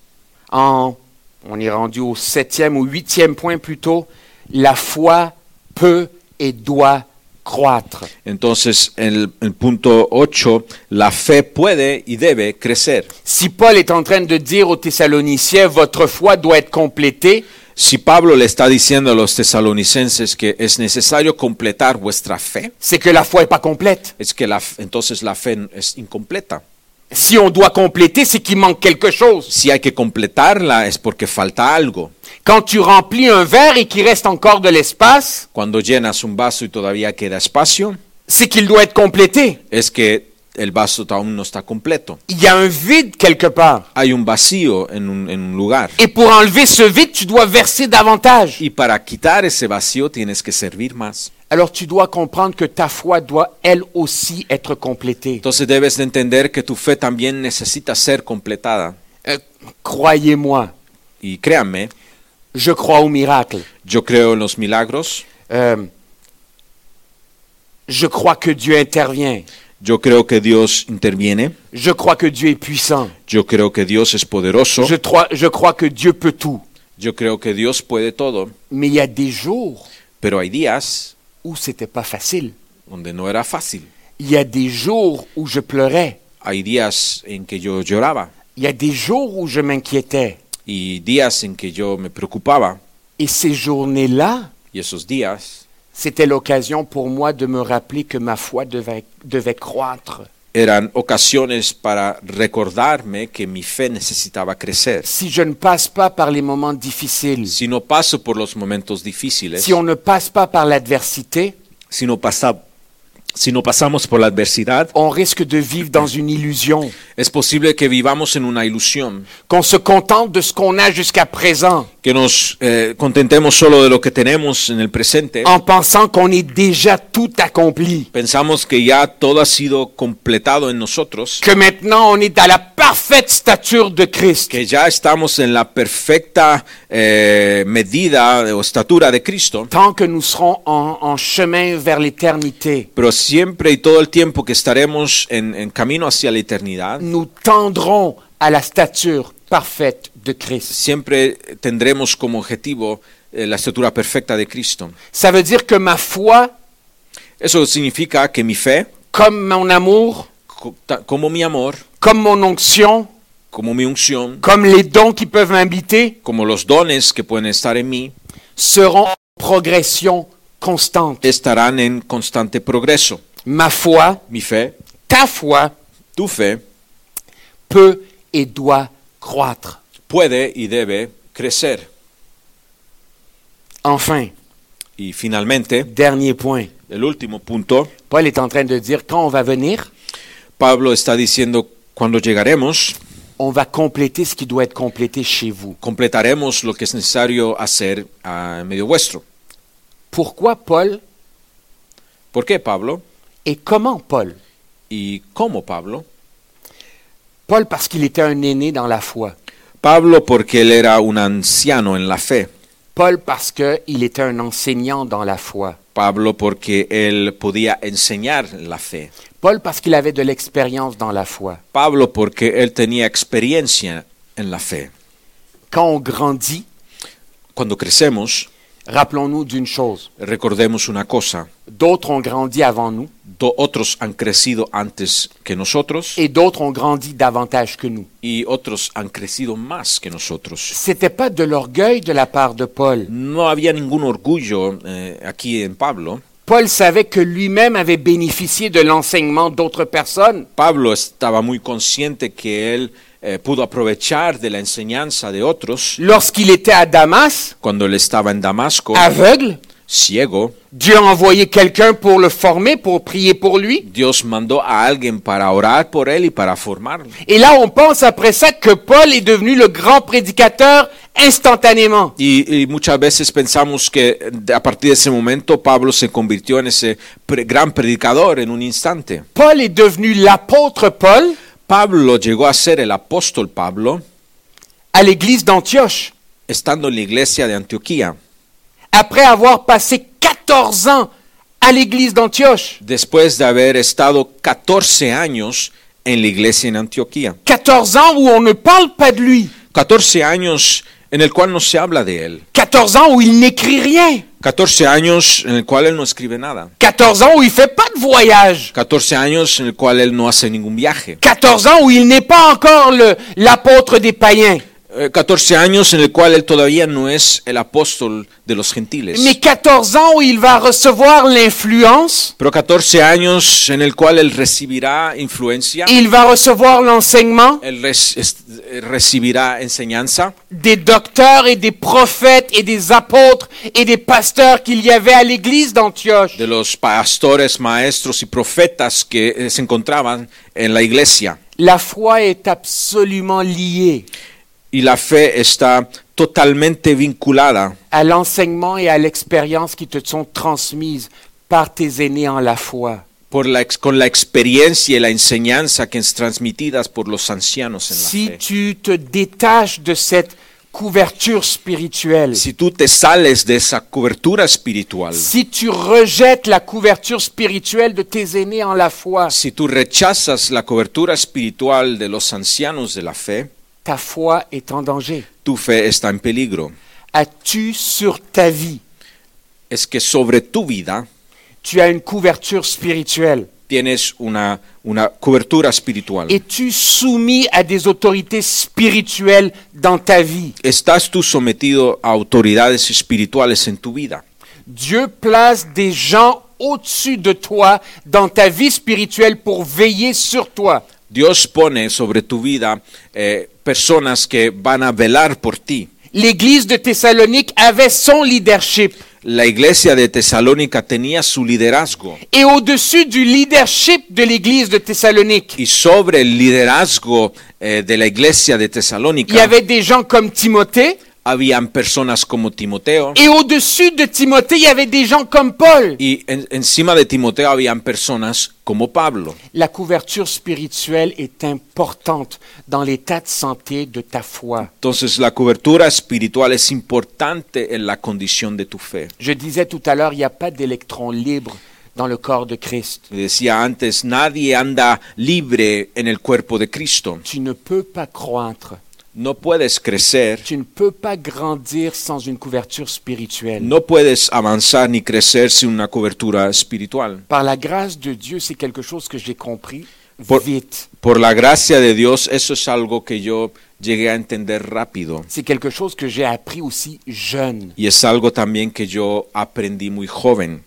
En, on est rendu au septième ou huitième point plutôt, la foi peut et doit croître. Entonces, en el, el punto ocho, la fe puede y debe crecer. Si Paul est en train de dire aux Thessaloniciens, votre foi doit être complétée, Si Pablo le está diciendo a los tesalonicenses que es necesario completar vuestra fe, c'est que la foi n'est pas complète. es que la, entonces la fe es incompleta. Si on doit compléter, c'est qu'il manque quelque chose. Si hay que completarla es porque falta algo. Quand tu remplis un verre et qu'il reste encore de l'espace, Cuando llenas un vaso y todavía queda espacio, c'est qu'il doit être complété. es que el vaso aún no está completo. Il y a un vide quelque part. Hay un vacío en un, en un lugar. Et pour enlever ce vide, tu dois verser davantage. Y para quitar ese vacío tienes que servir más. Alors tu dois comprendre que ta foi doit elle aussi être complétée. Entonces debes de entender que tu fe también necesita ser completada. Euh, Croyez-moi, Y créanme, je crois au miracle. yo creo en los milagros, Euh, je crois que Dieu intervient. yo creo que Dios interviene, Je crois que Dieu est puissant. yo creo que Dios es poderoso, Je, troi- je crois que Dieu peut tout. yo creo que Dios puede todo, Mais il y a des jours pero hay días où c'était pas facile. donde no era fácil. Il y a des jours où je pleurais. Hay días en que yo lloraba Il y a des jours où je m'inquiétais. y días en que yo me preocupaba. Et ces journées-là, Y esos días c'était l'occasion pour moi de me rappeler que ma foi devait, devait croître. eran ocasiones para recordarme que mi fe necesitaba crecer. Si je ne passe pas par les moments difficiles, Si no paso por los momentos difíciles, si on ne passe pas par l'adversité, si no, pasa, si no pasamos por la adversidad, on risque de vivre dans une illusion, es posible que vivamos en una ilusión, qu'on se contente de ce qu'on a jusqu'à présent, que nos eh, contentemos solo de lo que tenemos en el presente. en pensant qu'on est déjà tout accompli, Pensamos que ya todo ha sido completado en nosotros, que maintenant on est à la parfaite stature de Christ. que ya estamos en la perfecta eh, medida o estatura de Cristo, Tant que nous serons en, en chemin vers l'éternité, pero siempre y todo el tiempo que estaremos en, en camino hacia la eternidad, nous tendrons à la stature parfaite de Christ. siempre tendremos como objetivo eh, la estatura perfecta de Cristo. Ça veut dire que ma foi, Eso significa que mi fe, comme mon amour, co- ta- como mi amor, comme mon onction, como mi unción, comme les dons qui peuvent m'habiter, como los dones que pueden estar en mí, seront en progression constante. estarán en constante progreso. Ma foi, Mi fe, ta foi, tu fe, peut et doit croître. puede y debe crecer. Enfin, Y finalmente, dernier point. el último punto, Paul est en train de dire, quand on va venir, Pablo está diciendo, cuando llegaremos, on va compléter ce qui doit être complété chez vous. completaremos lo que es necesario hacer a medio vuestro. Pourquoi Paul ¿Por qué Pablo? et comment Paul? ¿Y cómo Pablo? Paul parce qu'il était un aîné dans la foi. Pablo porque él era un anciano en la fe. Paul parce qu'il était un enseignant dans la foi. Pablo porque él podía enseñar la fe. Paul parce qu'il avait de l'expérience dans la foi. Pablo porque él tenía experiencia en la fe. Quand on grandit, Cuando crecemos, rappelons-nous d'une chose. recordemos una cosa. D'autres ont grandi avant nous Do- otros han crecido antes que nosotros et d'autres ont grandi davantage que nous. y otros han crecido más que nosotros. C'était pas de l'orgueil de la part de Paul. No había ningún orgullo eh, aquí en Pablo. Paul savait que lui-même avait bénéficié de l'enseignement d'autres personnes. Pablo estaba muy consciente que él eh, pudo aprovechar de la enseñanza de otros. Lorsqu'il était à Damas, Cuando él estaba en Damasco, aveugle, ciego, Dieu a envoyé quelqu'un pour le former, pour prier pour lui. Dios mandó a alguien para orar por él y para formarlo. Et là, on pense après ça que Paul est devenu le grand prédicateur instantanément. Y, y muchas veces pensamos que de- a partir de ese momento Pablo se convirtió en ese pre- gran predicador en un instante. Paul est devenu l'apôtre Paul Pablo llegó a ser el apóstol Pablo à l'église d'Antioche, estando en la iglesia de Antioquía, après avoir passé quatorze ans à l'église d'Antioche. después de haber estado catorce años en la iglesia en Antioquía. quatorze ans où on ne parle pas de lui. catorce años en el cual no se habla de él. quatorze ans où il n'écrit rien. catorce años en el cual él no escribe nada. quatorze ans où il fait pas de voyage. catorce años en el cual él no hace ningún viaje. quatorze ans où il n'est pas encore le- l'apôtre des païens. Eh, catorce años en el cual él todavía no es el apóstol de los gentiles. Mais quatorze ans où il va recevoir l'influence, Pero catorce años en el cual él recibirá influencia, il va recevoir l'enseignement él res- est- eh, recibirá enseñanza des docteurs et des prophètes et des apôtres et des pasteurs qu'il y avait à l'église d'Antioche. de los pastores, maestros y profetas que eh, se encontraban en la iglesia. La foi est absolument liée Y la fe está totalmente vinculada à l'enseignement et à l'expérience qui te sont transmises par tes aînés en la foi. por la, ex- con la experiencia y la enseñanza que es transmitidas por los ancianos en la Si fe. tu te détaches de cette couverture spirituelle, Si tú te sales de esa cobertura espiritual, si tu rejettes la couverture spirituelle de tes aînés en la foi, si tú rechazas la cobertura espiritual de los ancianos de la fe, ta foi est en danger. tu fe está en peligro. As-tu sur ta vie, Es que sobre tu vida tu as une couverture spirituelle? tienes una, una cobertura espiritual. Es-tu soumis à des autorités spirituelles dans ta vie? ¿Estás tú sometido a autoridades espirituales en tu vida? Dieu place des gens au-dessus de toi dans ta vie spirituelle pour veiller sur toi. Dios pone sobre tu vida eh, personas que van a velar por ti. L'église de Thessalonique avait son leadership. La iglesia de Tesalónica tenía su liderazgo Et au-dessus du leadership de l'église de Thessalonique, y sobre el liderazgo eh, de la iglesia de il y Tesalónica avait des gens comme Timothée. habían personas como Timoteo Et au-dessus de Timothée, il y avait des gens comme Paul. y en- encima de Timoteo habían personas como Pablo. La couverture spirituelle est importante dans l'état de santé de ta foi. Entonces la cobertura espiritual es importante en la condición de tu fe. Je disais tout à l'heure, il n'y a pas d'électrons libres dans le corps de Christ. Decía antes, nadie anda libre en el cuerpo de Cristo. Tu ne peux pas croître, No puedes crecer, tu ne peux pas grandir sans une couverture spirituelle. no puedes avanzar ni crecer sin una cobertura espiritual. Par la grâce de Dieu, c'est quelque chose que j'ai compris Por- vite. Por la gracia de Dios, eso es algo que yo llegué a entender rápido. C'est quelque chose que j'ai appris aussi jeune. Y es algo también que yo aprendí muy joven.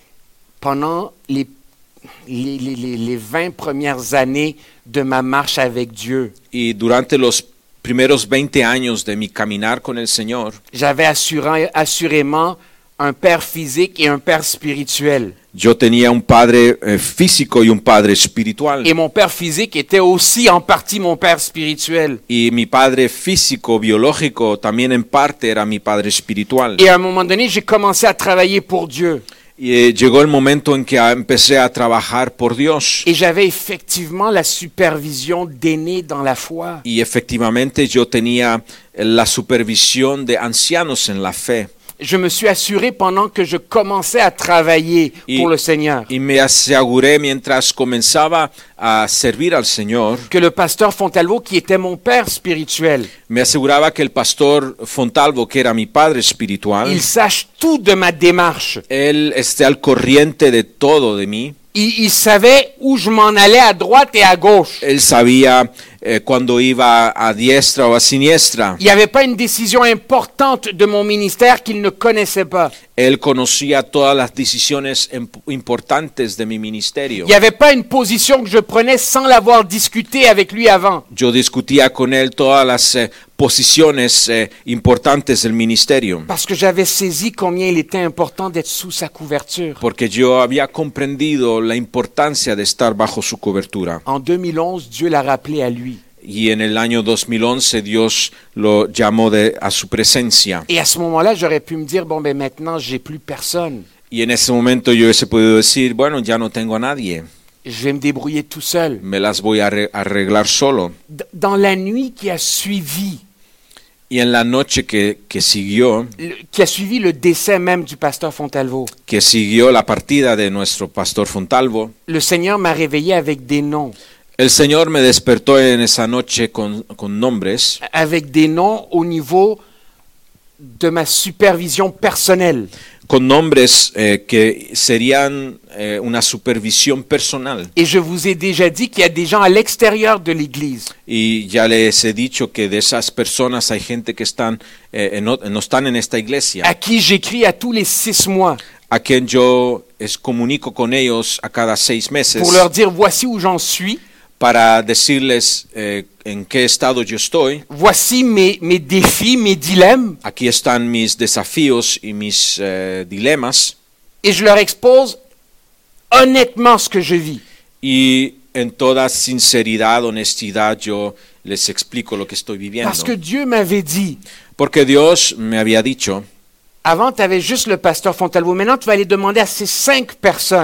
Pendant les, les, les, les- les vingt premières années de ma marche avec Dieu, Y durante los primeros veinte años de mi caminar con el Señor, j'avais assura- assurément un père physique et un père spirituel. yo tenía un padre eh, físico y un padre espiritual. Et mon père physique était aussi en partie mon père spirituel. Y mi padre físico, biológico, también en parte era mi padre espiritual. Et à un moment donné, j'ai commencé à travailler pour Dieu. Y eh, llegó el momento en que ah, empecé a trabajar por Dios. Et j'avais effectivement la supervision d'aînés dans la foi. Y efectivamente yo tenía la supervisión de ancianos en la fe. Je me suis assuré pendant que je commençais à travailler Y, pour le Seigneur y me aseguré mientras comenzaba a servir al Señor, que le pasteur Fontalvo, qui était mon père spirituel, me aseguraba que el pastor Fontalvo, que era mi padre espiritual, il sache tout de ma démarche. él esté al corriente de todo de mí. Il, il savait où je m'en allais à droite et à gauche. Él sabía eh, cuando iba a diestra o a siniestra. Il n'y avait pas une décision importante de mon ministère qu'il ne connaissait pas. Él conocía todas las decisiones em- importantes de mi ministerio. Il n'y avait pas une position que je prenais sans l'avoir discuté avec lui avant. Yo discutía con él todas las eh, posiciones eh, importantes del ministerio, Parce que j'avais saisi combien il était important d'être sous sa couverture. porque yo había comprendido la importancia de estar bajo su cobertura. En deux mille onze, Dieu l'a rappelé à lui. Y en el año dos mil once Dios lo llamó de, a su presencia. Et à ce moment-là, j'aurais pu me dire, bon, ben maintenant, j'ai plus personne. Y en ese momento yo hubiese podido decir, bueno, ya no tengo a nadie, Je vais me débrouiller tout seul. me las voy a arre- arreglar solo. D- Dans la nuit qui a suivi, Y en la noche que, que siguió, le- qui a suivi le décès même du pasteur Fontalvo, que siguió la partida de nuestro pastor Fontalvo, le Seigneur m'a réveillé avec des noms, el Señor me despertó en esa noche con, con nombres, avec des noms au niveau de ma supervision personnelle. con nombres eh, que serían eh, una supervisión personal. Et je vous ai déjà dit qu'il y a des gens à l'extérieur de l'Église Y ya les he dicho que de esas personas hay gente que están, eh, en o- no están en esta iglesia, à qui j'écris à tous les six mois a quien yo es, comunico con ellos a cada seis meses pour leur dire voici où j'en suis, para decirles eh, en qué estado yo estoy. voici mes, mes défis, mes dilemmes, Aquí están mis desafíos y mis eh, dilemas. et je leur expose honnêtement ce que je vis. Y en toda sinceridad, honestidad, yo les explico lo que estoy viviendo. Parce que Dieu m'avait dit, Porque Dios me había dicho, avant tu avais juste le pasteur Fontalvo, maintenant tu vas aller demander à ces cinq personnes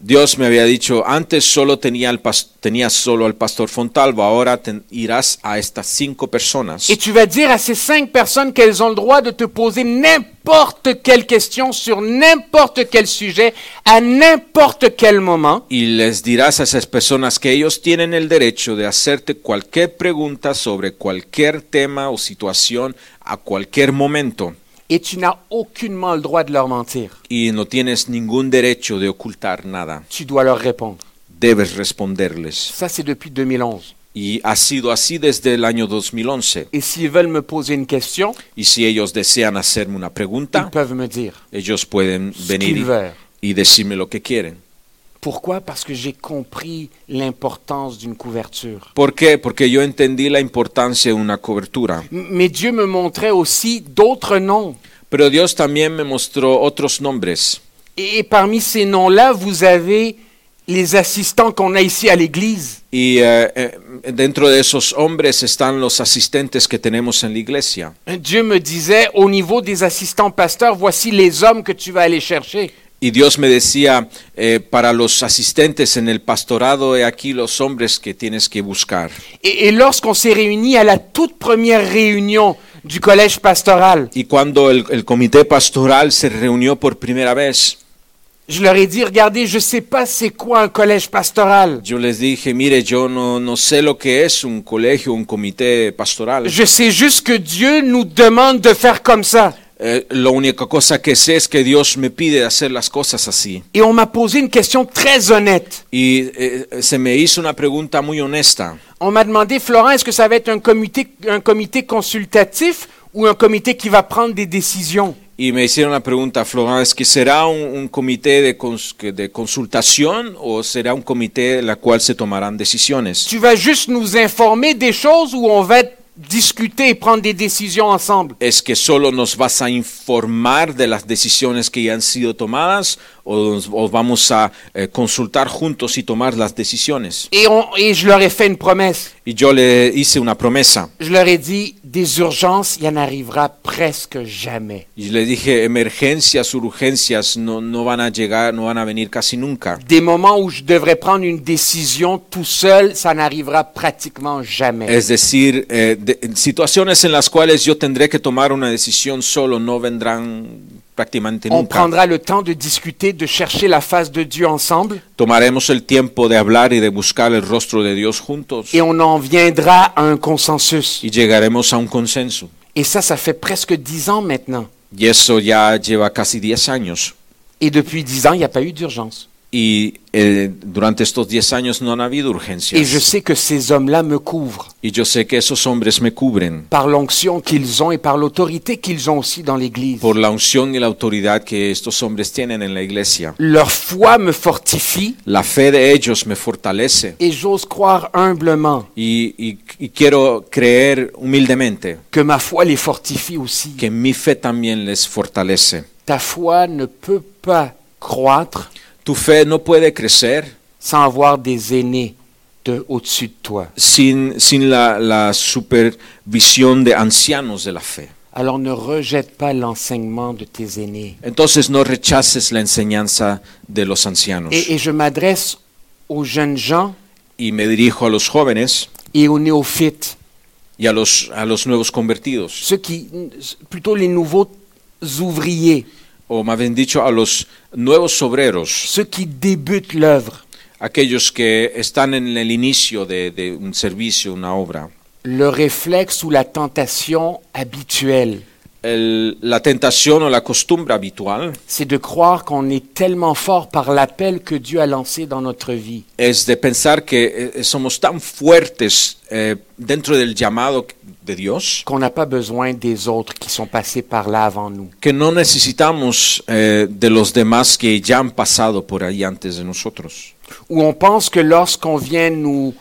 Dios me había dicho, antes solo tenía el pas- tenías solo al pastor Fontalvo, ahora te irás a estas cinco personas. Et tu vas dire à ces cinq personnes qu'elles ont le droit de te poser n'importe quelle question sur n'importe quel sujet, à n'importe quel moment. Y les dirás a esas personas que ellos tienen el derecho de hacerte cualquier pregunta sobre cualquier tema o situación a cualquier momento. Et tu n'as aucunement le droit de leur mentir. Y no tienes ningún derecho de ocultar nada. Tu dois leur répondre. Debes responderles. Ça, c'est depuis deux mille onze. Y ha sido así desde el año dos mil once. Et s'ils veulent me poser une question, Y si ellos desean hacerme una ils pregunta, peuvent me dire ellos pueden ce venir qu'ils veulent. y, y decirme lo que quieren. Pourquoi? Parce que j'ai compris l'importance d'une couverture. ¿Por qué? Porque yo entendí la importancia de una cobertura. M- Mais Dieu me montrait aussi d'autres noms. Pero Dios también me mostró otros nombres. Et, et parmi ces noms-là, vous avez les assistants qu'on a ici à l'église. Y eh, eh, dentro de esos hombres están los asistentes que tenemos en la iglesia. Dieu me disait, au niveau des assistants pasteurs, voici les hommes que tu vas aller chercher. Y Dios me decía, eh, para los asistentes en el pastorado, he aquí los hombres que tienes que buscar. Et, et lorsqu'on s'est réunis à la toute première réunion du collège pastoral, Y cuando el, el comité pastoral se reunió por primera vez, je leur ai dit, regardez, je ne sais pas c'est quoi un collège pastoral. yo les dije, mire, yo no, no sé lo que es un colegio, un comité pastoral. Je sais juste que Dieu nous demande de faire comme ça. Eh, la única cosa que sé es que Dios me pide hacer las cosas así. Et on m'a posé une question très honnête. Y eh, se me hizo una pregunta muy honesta. On m'a demandé, Florent, est-ce que ça va être un comité, un comité consultatif ou un comité qui va prendre des décisions? Y me hicieron la pregunta, Florent, ¿es que será un, un comité de, cons, de consultación o será un comité en la cual se tomarán decisiones? Tu vas juste nous informer des choses ou on va discuter et prendre des décisions ensemble? ¿Es que solo nos vas a informar de las decisiones que ya han sido tomadas o, o vamos a eh, consultar juntos y tomar las decisiones? Et, on, et je leur ai fait une promesse. Y yo le hice una promesa. Je leur ai dit, des urgences, il y en arrivera presque jamais. Y le dije, emergencias, urgencias no, no van a llegar, no van a venir casi nunca. Des moments où je devrais prendre une décision tout seul, ça n'arrivera pratiquement jamais. Es decir, eh, de, situaciones en las cuales yo tendré que tomar una decisión solo no vendrán prácticamente On nunca. prendra le temps de discuter, de chercher la face de Dieu ensemble Tomaremos el tiempo de hablar y de buscar el rostro de Dios juntos et on en viendra à un consensus. y llegaremos a un consenso. Et ça, ça fait presque dix ans maintenant. Y eso ya lleva casi diez años. Et depuis dix ans, il n'y a pas eu d'urgence. Y eh, durante estos diez años no han habido Et je urgencias. sais que ces hommes-là me couvrent Y yo sé que esos hombres me cubren par l'onction qu'ils ont et par l'autorité qu'ils ont aussi dans l'Église. por la unción y la autoridad que estos hombres tienen en la iglesia. Leur foi me fortifie La fe de ellos me fortalece. et j'ose croire humblement Y, y- y quiero creer humildemente que ma foi les fortifie aussi. que mi fe también les fortalece. Ta foi ne peut pas croître Tu fe no puede crecer sans avoir des aînés de, au-dessus de toi. sin, sin la, la supervisión de ancianos de la fe. Alors ne rejette pas l'enseignement de tes aînés. Entonces no rechaces la enseñanza de los ancianos. Et, et je m'adresse aux jeunes gens Y me dirijo a los jóvenes et aux néophytes, y a los, a los nuevos convertidos, ceux qui, plutôt les nouveaux ouvriers, o más bien dicho, a los nuevos obreros, ceux qui débutent l'œuvre. aquellos que están en el inicio de, de un servicio, una obra. Le réflexe ou la tentation habituelle, El- la tentación o la costumbre habitual c'est de croire qu'on est tellement fort par l'appel que Dieu a lancé dans notre vie, es de pensar que eh, somos tan fuertes eh, dentro del llamado de Dios qu'on n'a pas besoin des autres qui sont passés par là avant nous. que no necesitamos eh, de los demás que ya han pasado por ahí antes de nosotros. Où on pense que lorsqu'on vient nous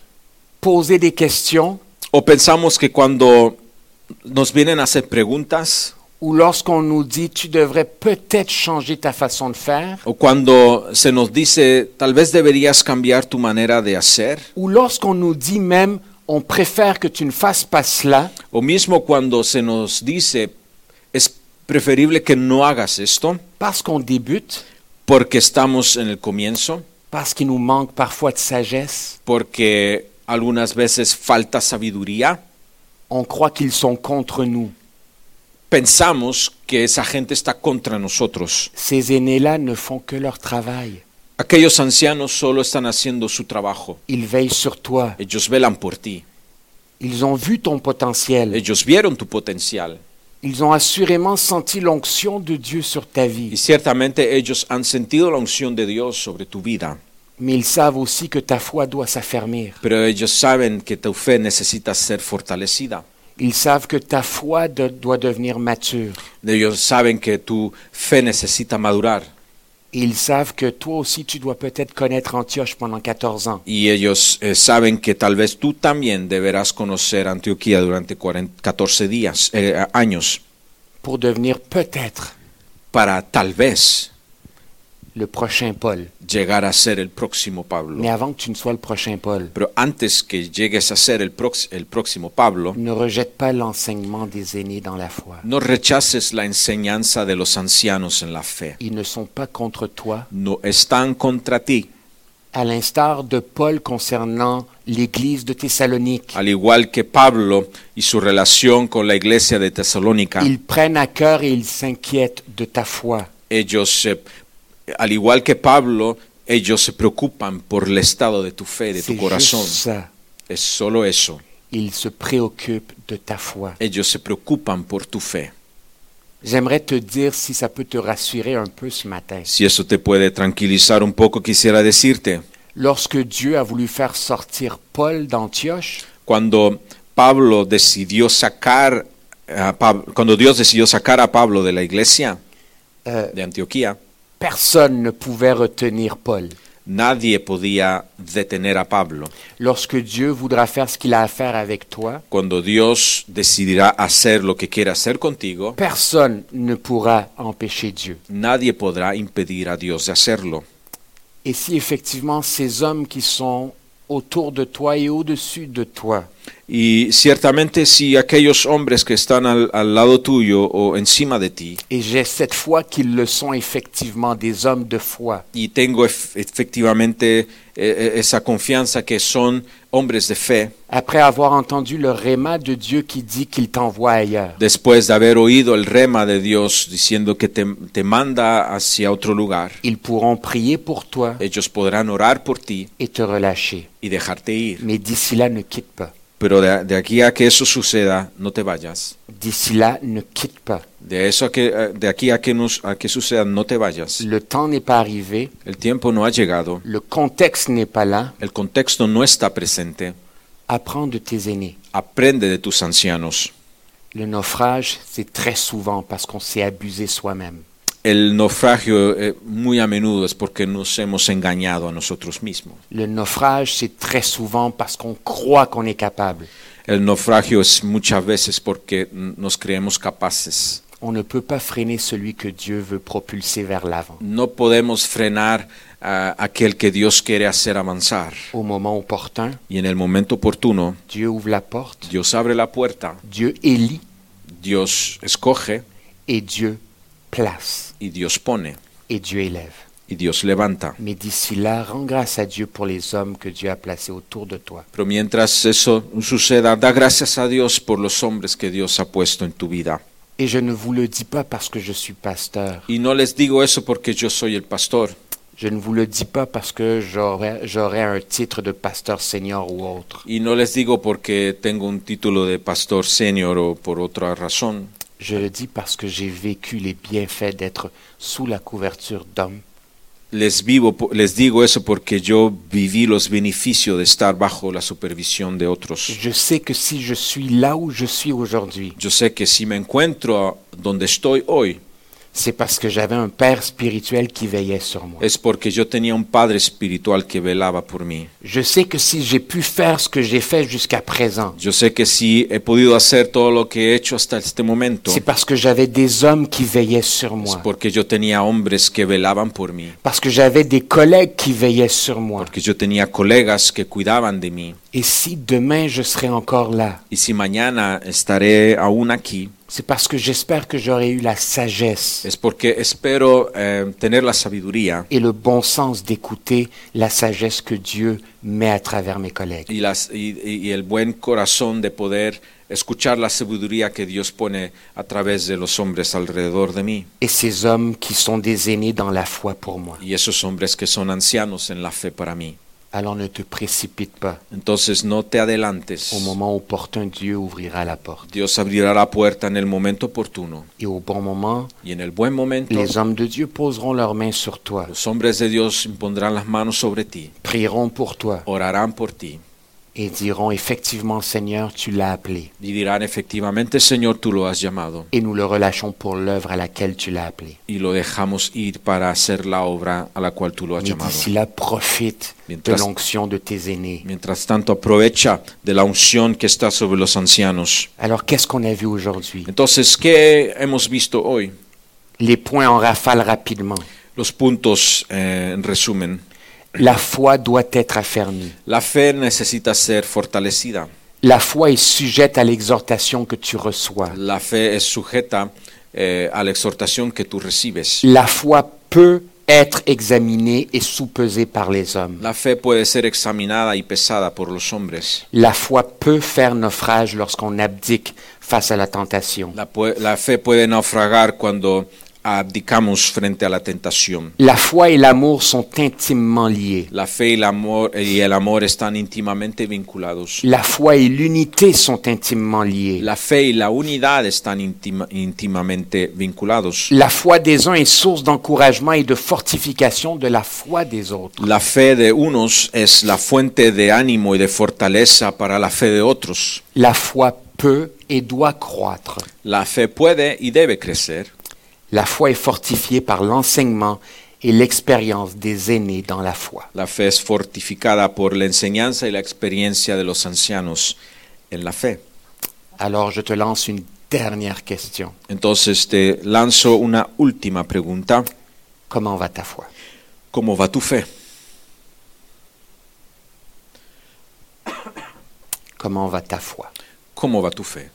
poser des questions, O pensamos que cuando nos vienen a hacer preguntas ou lorsqu'on nous dit tu devrais peut-être changer ta façon de faire, o cuando se nos dice tal vez deberías cambiar tu manera de hacer, ou lorsqu'on nous dit même on préfère que tu ne fasses pas cela, o mismo cuando se nos dice es preferible que no hagas esto, parce qu'on débute, Porque estamos en el comienzo, Parce qu'il nous manque parfois de sagesse. porque algunas veces falta sabiduría. On croit qu'ils sont contre nous. Pensamos que esa gente está contra nosotros. Ces aînés-là ne font que leur travail. Aquellos ancianos solo están haciendo su trabajo. Ils veillent sur toi. Ellos velan por ti. Ils ont vu ton potentiel. Ellos vieron tu potencial. Ils ont assurément senti l'onction de Dieu sur ta Y vie. ciertamente ellos han sentido la unción de Dios sobre tu vida. Mais ils savent aussi que ta foi doit s'affermir. Pero ellos saben que tu fe necesita ser fortalecida. Ils savent que ta foi de- doit devenir mature. Ellos saben que tu fe necesita madurar. Et ils savent que toi aussi, tu dois peut-être connaître Antioche pendant quatorze ans. Y ellos eh, saben que tal vez tú también deberás conocer Antioquía durante cuarenta, catorce días, eh, años, Pour devenir peut-être para tal vez le prochain Paul. llegar a ser el próximo Pablo. Mais avant que tu ne sois le prochain Paul, Pero antes que llegues a ser el, prox- el próximo Pablo, ne rejette pas l'enseignement des aînés dans la foi. no rechaces la enseñanza de los ancianos en la fe. Ils ne sont pas contre toi, No están contra ti, à l'instar de Paul concernant l'église de Thessalonique. al igual que Pablo y su relación con la iglesia de Tesalónica. Ils prennent à cœur et ils s'inquiètent de ta foi. Ellos, eh, al igual que Pablo, ellos se preocupan por el estado de tu fe, de tu C'est corazón. juste ça. Es solo eso. Ils se préoccupent de ta foi. Ellos se preocupan por tu fe. J'aimerais te dire si ça peut te rassurer un peu ce matin. Si eso te puede tranquilizar un poco, quisiera decirte, Lorsque Dieu a voulu faire sortir Paul d'Antioche, cuando Pablo decidió sacar a Pab- cuando Dios decidió sacar a Pablo de la iglesia euh, de Antioquía, personne ne pouvait retenir Paul. nadie podía detener a Pablo. Lorsque Dieu voudra faire ce qu'il a à faire avec toi, Cuando Dios decidirá hacer lo que quiere hacer contigo, personne ne pourra empêcher Dieu. nadie podrá impedir a Dios de hacerlo. Et si effectivement ces hommes qui sont autour de toi et au-dessus de toi Y ciertamente si aquellos hombres que están al, al lado tuyo o encima de ti, et j'ai cette foi qu'ils le sont effectivement des hommes de foi, y tengo ef- efectivamente eh, esa confianza que son hombres de fe, après avoir entendu le réma de Dieu qui dit qu'il t'envoie ailleurs, después de haber oído el rema de Dios diciendo que te, te manda hacia otro lugar, ils pourront prier pour toi ellos podrán orar por ti et te relâcher. y dejarte ir. Mais d'ici là, ne quitte pas. Pero de, de aquí a que eso suceda, no te vayas. D'ici là, ne quitte pas. De eso a que, eh, de aquí a que, nos, a que suceda, no te vayas. Le temps n'est pas arrivé, El tiempo no ha llegado, le contexte n'est pas là. el contexto no está presente. Apprends de tes aînés. Aprende de tus ancianos. Le naufrage, c'est très souvent parce qu'on s'est abusé soi-même. El naufragio eh, muy a menudo es porque nos hemos engañado a nosotros mismos. Le naufrage, c'est très souvent parce qu'on croit qu'on est capable. El naufragio es muchas veces porque nos creemos capaces. On ne peut pas freiner celui que Dieu veut propulser vers l'avant. No podemos frenar a aquel que Dios quiere hacer avanzar. Au moment opportun, Y en el momento oportuno, Dieu ouvre la porte, Dios abre la puerta, Dieu élit Dios escoge et Dieu place y Dios pone et Dieu élève. y Dios levanta. Mais d'ici là, rends grâce à Dieu pour les hommes que Dieu a placés autour de toi. Pero mientras eso suceda, da gracias a Dios por los hombres que Dios ha puesto en tu vida. Et je ne vous le dis pas parce que je suis pasteur. Y no les digo eso porque yo soy el pastor. Je ne vous le dis pas parce que j'aurais, j'aurais un titre de pasteur senior ou autre. Y no les digo porque tengo un título de pastor senior o por otra razón. Je le dis parce que j'ai vécu les bienfaits d'être sous la couverture d'hommes. Les, vivo, les digo eso porque yo viví los beneficios de estar bajo la supervisión de otros. Je sais que si je suis là où je suis aujourd'hui, Yo sé que si me encuentro donde estoy hoy, c'est parce que j'avais un père spirituel qui veillait sur moi. es porque yo tenía un padre espiritual que velaba por mí. Je sais que si j'ai pu faire ce que j'ai fait jusqu'à présent, Yo sé que si he podido hacer todo lo que he hecho hasta este momento, c'est parce que j'avais des hommes qui veillaient sur es moi, porque yo tenía hombres que velaban por mí, parce que j'avais des collègues qui veillaient sur moi. porque yo tenía colegas que cuidaban de mí. Et si demain je serais encore là, Y si mañana estaré aún aquí, C'est parce que j'espère que j'aurai eu la sagesse es porque espero eh, tener la sabiduría et le bon sens d'écouter la sagesse que Dieu met à travers mes collègues. y, las, y, y el buen corazón de poder escuchar la sabiduría que Dios pone a través de los hombres alrededor de mí. Et ces hommes qui sont des aînés dans la foi pour moi. Y esos hombres que son ancianos en la fe para mí. Alors ne te précipite pas. Entonces no te adelantes. Au moment opportun, Dieu ouvrira la porte. Dios abrirá la puerta en el momento oportuno. Et au bon moment, Y en el buen momento, les hommes de Dieu poseront leurs mains sur toi, los hombres de Dios impondrán las manos sobre ti, prieront pour toi orarán por ti et diront effectivement, Seigneur, tu l'as appelé. y dirán efectivamente, Señor, tú lo has llamado. Et nous le relâchons pour l'œuvre à laquelle tu l'as appelé. Y lo dejamos ir para hacer la obra a la cual tú lo has Mais llamado. d'ici là, profite de Mientras- l'onction de tes aînés. Mientras tanto, aprovecha de la unción que está sobre los ancianos. Alors, qu'est-ce qu'on a vu aujourd'hui? Entonces, ¿qué hemos visto hoy? Les points en rafale rapidement. Los puntos eh, en resumen. La foi doit être affermie. La fe necesita ser fortalecida. La foi est sujette à l'exhortation que tu reçois. La fe es sujeta eh, a la exhortación que tú recibes. La foi peut être examinée et soupesée par les hommes. La fe puede ser examinada y pesada por los hombres. La foi peut faire naufrage lorsqu'on abdique face à la tentation. La, pue- la fe puede naufragar cuando abdicamos frente a la tentación. La foi et l'amour sont intimement liés. La fe y el amor, y el amor están íntimamente vinculados. La foi et l'unité sont intimement liés. La fe y la unidad están íntima- íntimamente vinculados. La foi des uns est source d'encouragement et de fortification de la foi des autres. La fe de unos es la fuente de ánimo y de fortaleza para la fe de otros. La foi peut et doit croître. La fe puede y debe crecer. La foi est fortifiée par l'enseignement et l'expérience des aînés dans la foi. La fe es fortificada por la enseñanza y la experiencia de los ancianos en la fe. Alors je te lance une dernière question. Entonces te lanzo una última pregunta. Comment va ta foi? ¿Cómo va tu fe? Comment va ta foi? ¿Cómo va tu fe?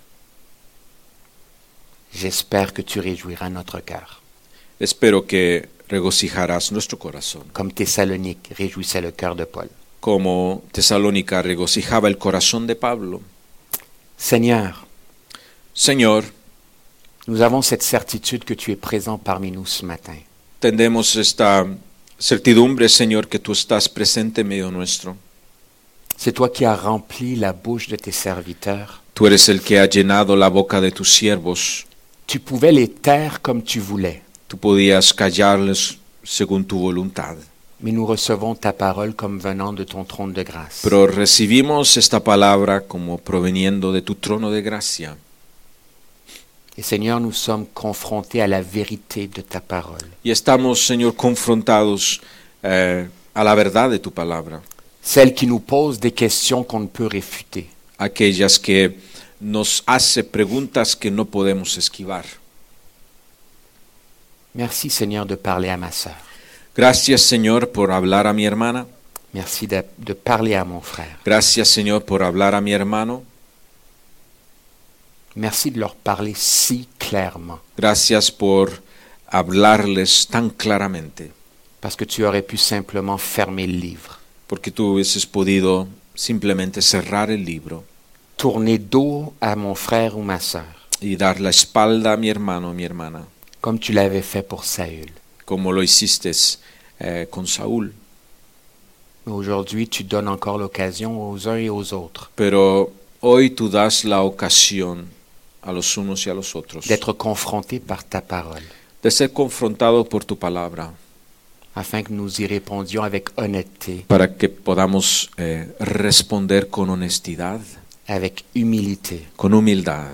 J'espère que tu réjouiras notre cœur. Espero que regocijarás nuestro corazón, Comme Thessalonique réjouissait le cœur de Paul. como Tesalónica regocijaba el corazón de Pablo. Seigneur, Señor, nous avons cette certitude que tu es présent parmi nous ce matin. tenemos esta certidumbre, Señor, que tú estás presente en medio nuestro. C'est toi qui as rempli la bouche de tes serviteurs. Tú eres el que ha llenado la boca de tus siervos. Tu pouvais les taire comme tu voulais, Tú podías callarles según tu voluntad. mais nous recevons ta parole comme venant de ton trône de grâce. Pero recibimos esta palabra como proveniendo de tu trono de gracia. Et Seigneur, nous sommes confrontés à la vérité de ta parole. Y estamos, Señor, confrontados eh, a la verdad de tu palabra. Celle qui nous pose des questions qu'on ne peut réfuter. Aquellas que nos hace preguntas que no podemos esquivar. Merci Seigneur de parler à ma sœur. Gracias, Señor, por hablar a mi hermana. Merci de, de parler à mon frère. Gracias, Señor, por hablar a mi hermano. Merci de leur parler si clairement, Gracias por hablarles tan claramente, parce que tu aurais pu simplement fermer le livre, porque tú hubieses podido simplemente cerrar el libro tourner dos à mon frère ou ma sœur, y dar la espalda a mi hermano o mi hermana, comme tu l'avais fait pour Saül. como lo hiciste eh, con Saúl. Mais aujourd'hui, tu donnes encore l'occasion aux uns et aux autres Pero hoy tú das la ocasión a los unos y a los otros d'être confrontés par ta parole, de ser confrontados por tu palabra, afin que nous y répondions avec honnêteté, para que podamos eh, responder con honestidad, avec humilité. con humildad.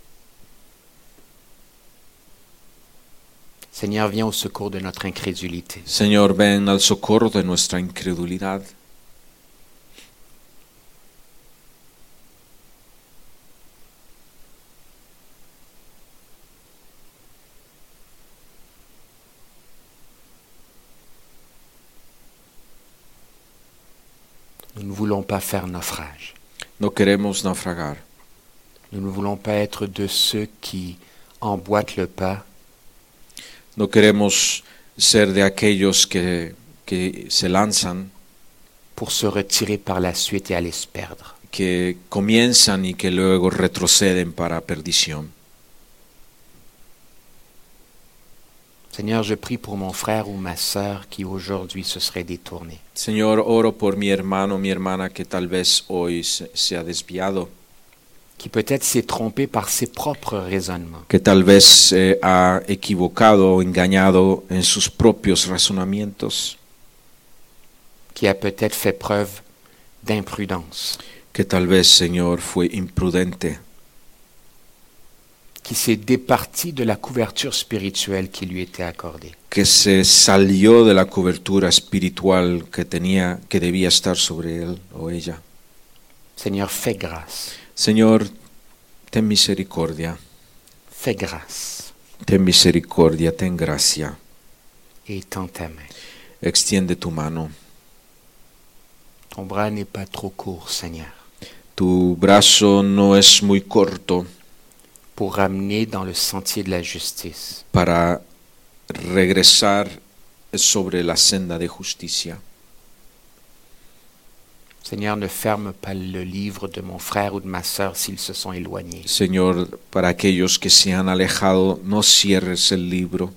Seigneur, viens au secours de notre incrédulité. Señor, ven al socorro de nuestra incredulidad. Nous ne voulons pas faire naufrage. No queremos naufragar. Nous ne voulons pas être de ceux qui emboîtent le pas, No queremos ser de aquellos que, que se lanzan, pour se retirer par la suite et aller se perdre. que comienzan y que luego retroceden para perdición. Seigneur, je prie pour mon frère ou ma sœur qui aujourd'hui se serait détourné. Señor, oro por mi hermano, mi hermana que tal vez hoy se, se ha desviado, Qui peut-être s'est trompé par ses propres raisonnements, que tal vez se ha equivocado o engañado en sus propios razonamientos, qui a peut-être fait preuve d'imprudence, que tal vez, Señor, fue imprudente, qui s'est départi de la couverture spirituelle qui lui était accordée. que se salió de la cobertura espiritual que tenía, que debía estar sobre él o ella. Seigneur, fais grâce, Señor, ten misericordia, fais grâce ten misericordia, ten gracia, et étends ta main. extiende tu mano. Ton bras n'est pas trop court, Seigneur, Tu brazo no es muy corto pour ramener dans le sentier de la justice. para regresar sobre la senda de justicia. Seigneur, ne ferme pas le livre de mon frère ou de ma sœur s'ils se sont éloignés. Señor, para aquellos que se han alejado, no cierres el libro,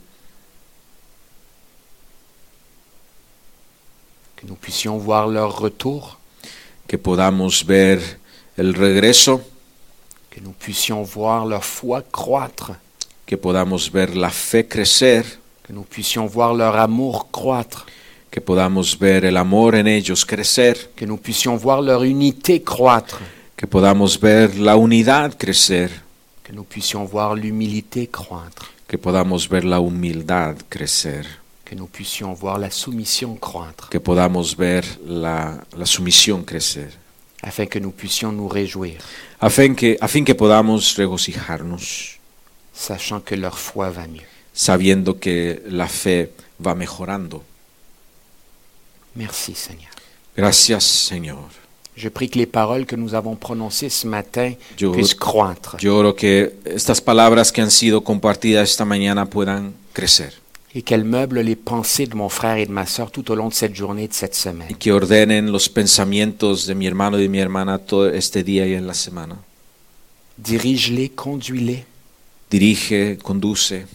Que nous puissions voir leur retour, que podamos ver el regreso, que nous puissions voir leur foi croître, que podamos ver la fe crecer, que nous puissions voir leur amour croître, que podamos ver el amor en ellos crecer, que nous puissions voir leur unité croître, que podamos ver la unidad crecer, que nous puissions voir l'humilité croître, que podamos ver la humildad crecer, que nous puissions voir la soumission croître, que podamos ver la, la sumisión crecer, afin que nous puissions nous réjouir, a fin que, a fin que podamos regocijarnos, sachant que leur foi va mieux. sabiendo que la fe va mejorando. Merci Seigneur. Gracias, Señor. Je prie que les paroles que nous avons prononcées ce matin Yo, puissent croître yo oro que estas palabras que han sido compartidas esta mañana puedan crecer et qu'elles meublent les pensées de mon frère et de ma sœur tout au long de cette journée et de cette y semaine. que ordenen los pensamientos de mi hermano y de mi hermana todo este día y en la semana. Dirige-les, conduis-les Dirige, conduce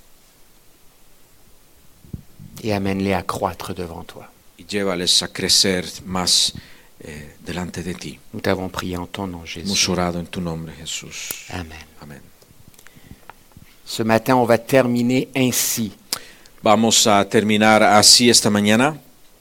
et amène-les à croître devant toi. y llévales a crecer más eh, delante de ti. Nous t'avons prié en ton nom, Hemos Jésus. orado en tu nombre, Jesús. Amen. Amén. Ce matin, on va terminer ainsi. Vamos a terminar así esta mañana.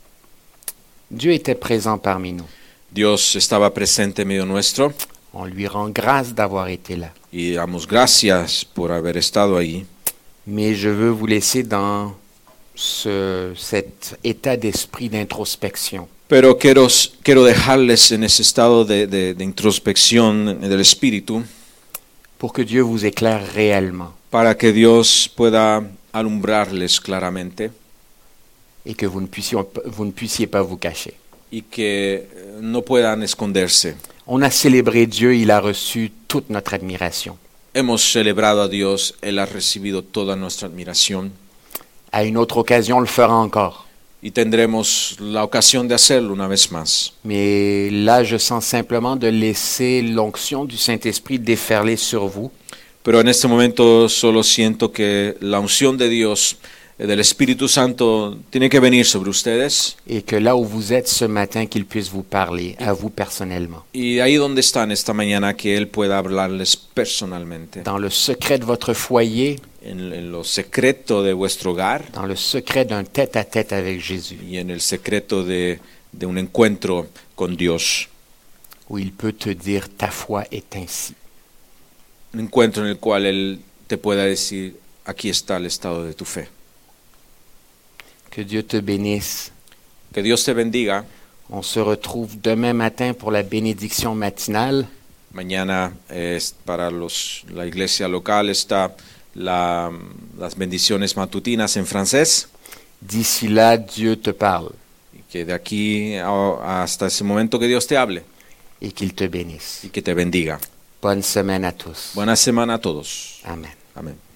Dieu était présent parmi nous. Dios estaba presente en medio nuestro On lui rend grâce d'avoir été là. y damos gracias por haber estado ahí. Mais je veux vous laisser dans ce, cet état d'esprit d'introspection. Pero quiero, quiero dejarles en ese estado de, de, de introspección del espíritu Pour que Dieu vous éclaire réellement para que Dios pueda alumbrarles claramente et que vous ne puissiez, vous ne puissiez pas vous cacher. y que no puedan esconderse. On a célébré Dieu, il a reçu toute notre admiration. Hemos celebrado a Dios, Él ha recibido toda nuestra admiración À une autre occasion, on le fera encore. y tendremos la ocasión de hacerlo una vez más. Mais là, je sens simplement de laisser l'onction du Saint-Esprit déferler sur vous Pero en este momento solo siento que la unción de Dios, eh, del Espíritu Santo, tiene que venir sobre ustedes. et que là où vous êtes ce matin, qu'il puisse vous parler, à vous personnellement. Y ahí donde están esta mañana, que Él pueda hablarles personalmente. Dans le secret de votre foyer, En, en lo secreto de vuestro hogar dans le secret d'un tête-à-tête avec Jésus, y en el secreto de, de un encuentro con Dios. où il peut te dire ta foi est ainsi. Un encuentro en el cual Él te pueda decir, aquí está el estado de tu fe. Que Dieu te bénisse. Que Dios te bendiga. On se retrouve demain matin pour la bénédiction matinale. Mañana es para los, la iglesia local está la, las bendiciones matutinas en francés. D'ici là, Dieu te parle Y que de aquí a, hasta ese momento que Dios te hable et qu'il te bénisse. y que te bendiga. Bonne semaine à tous. Buena semana a todos. Amen. Amén.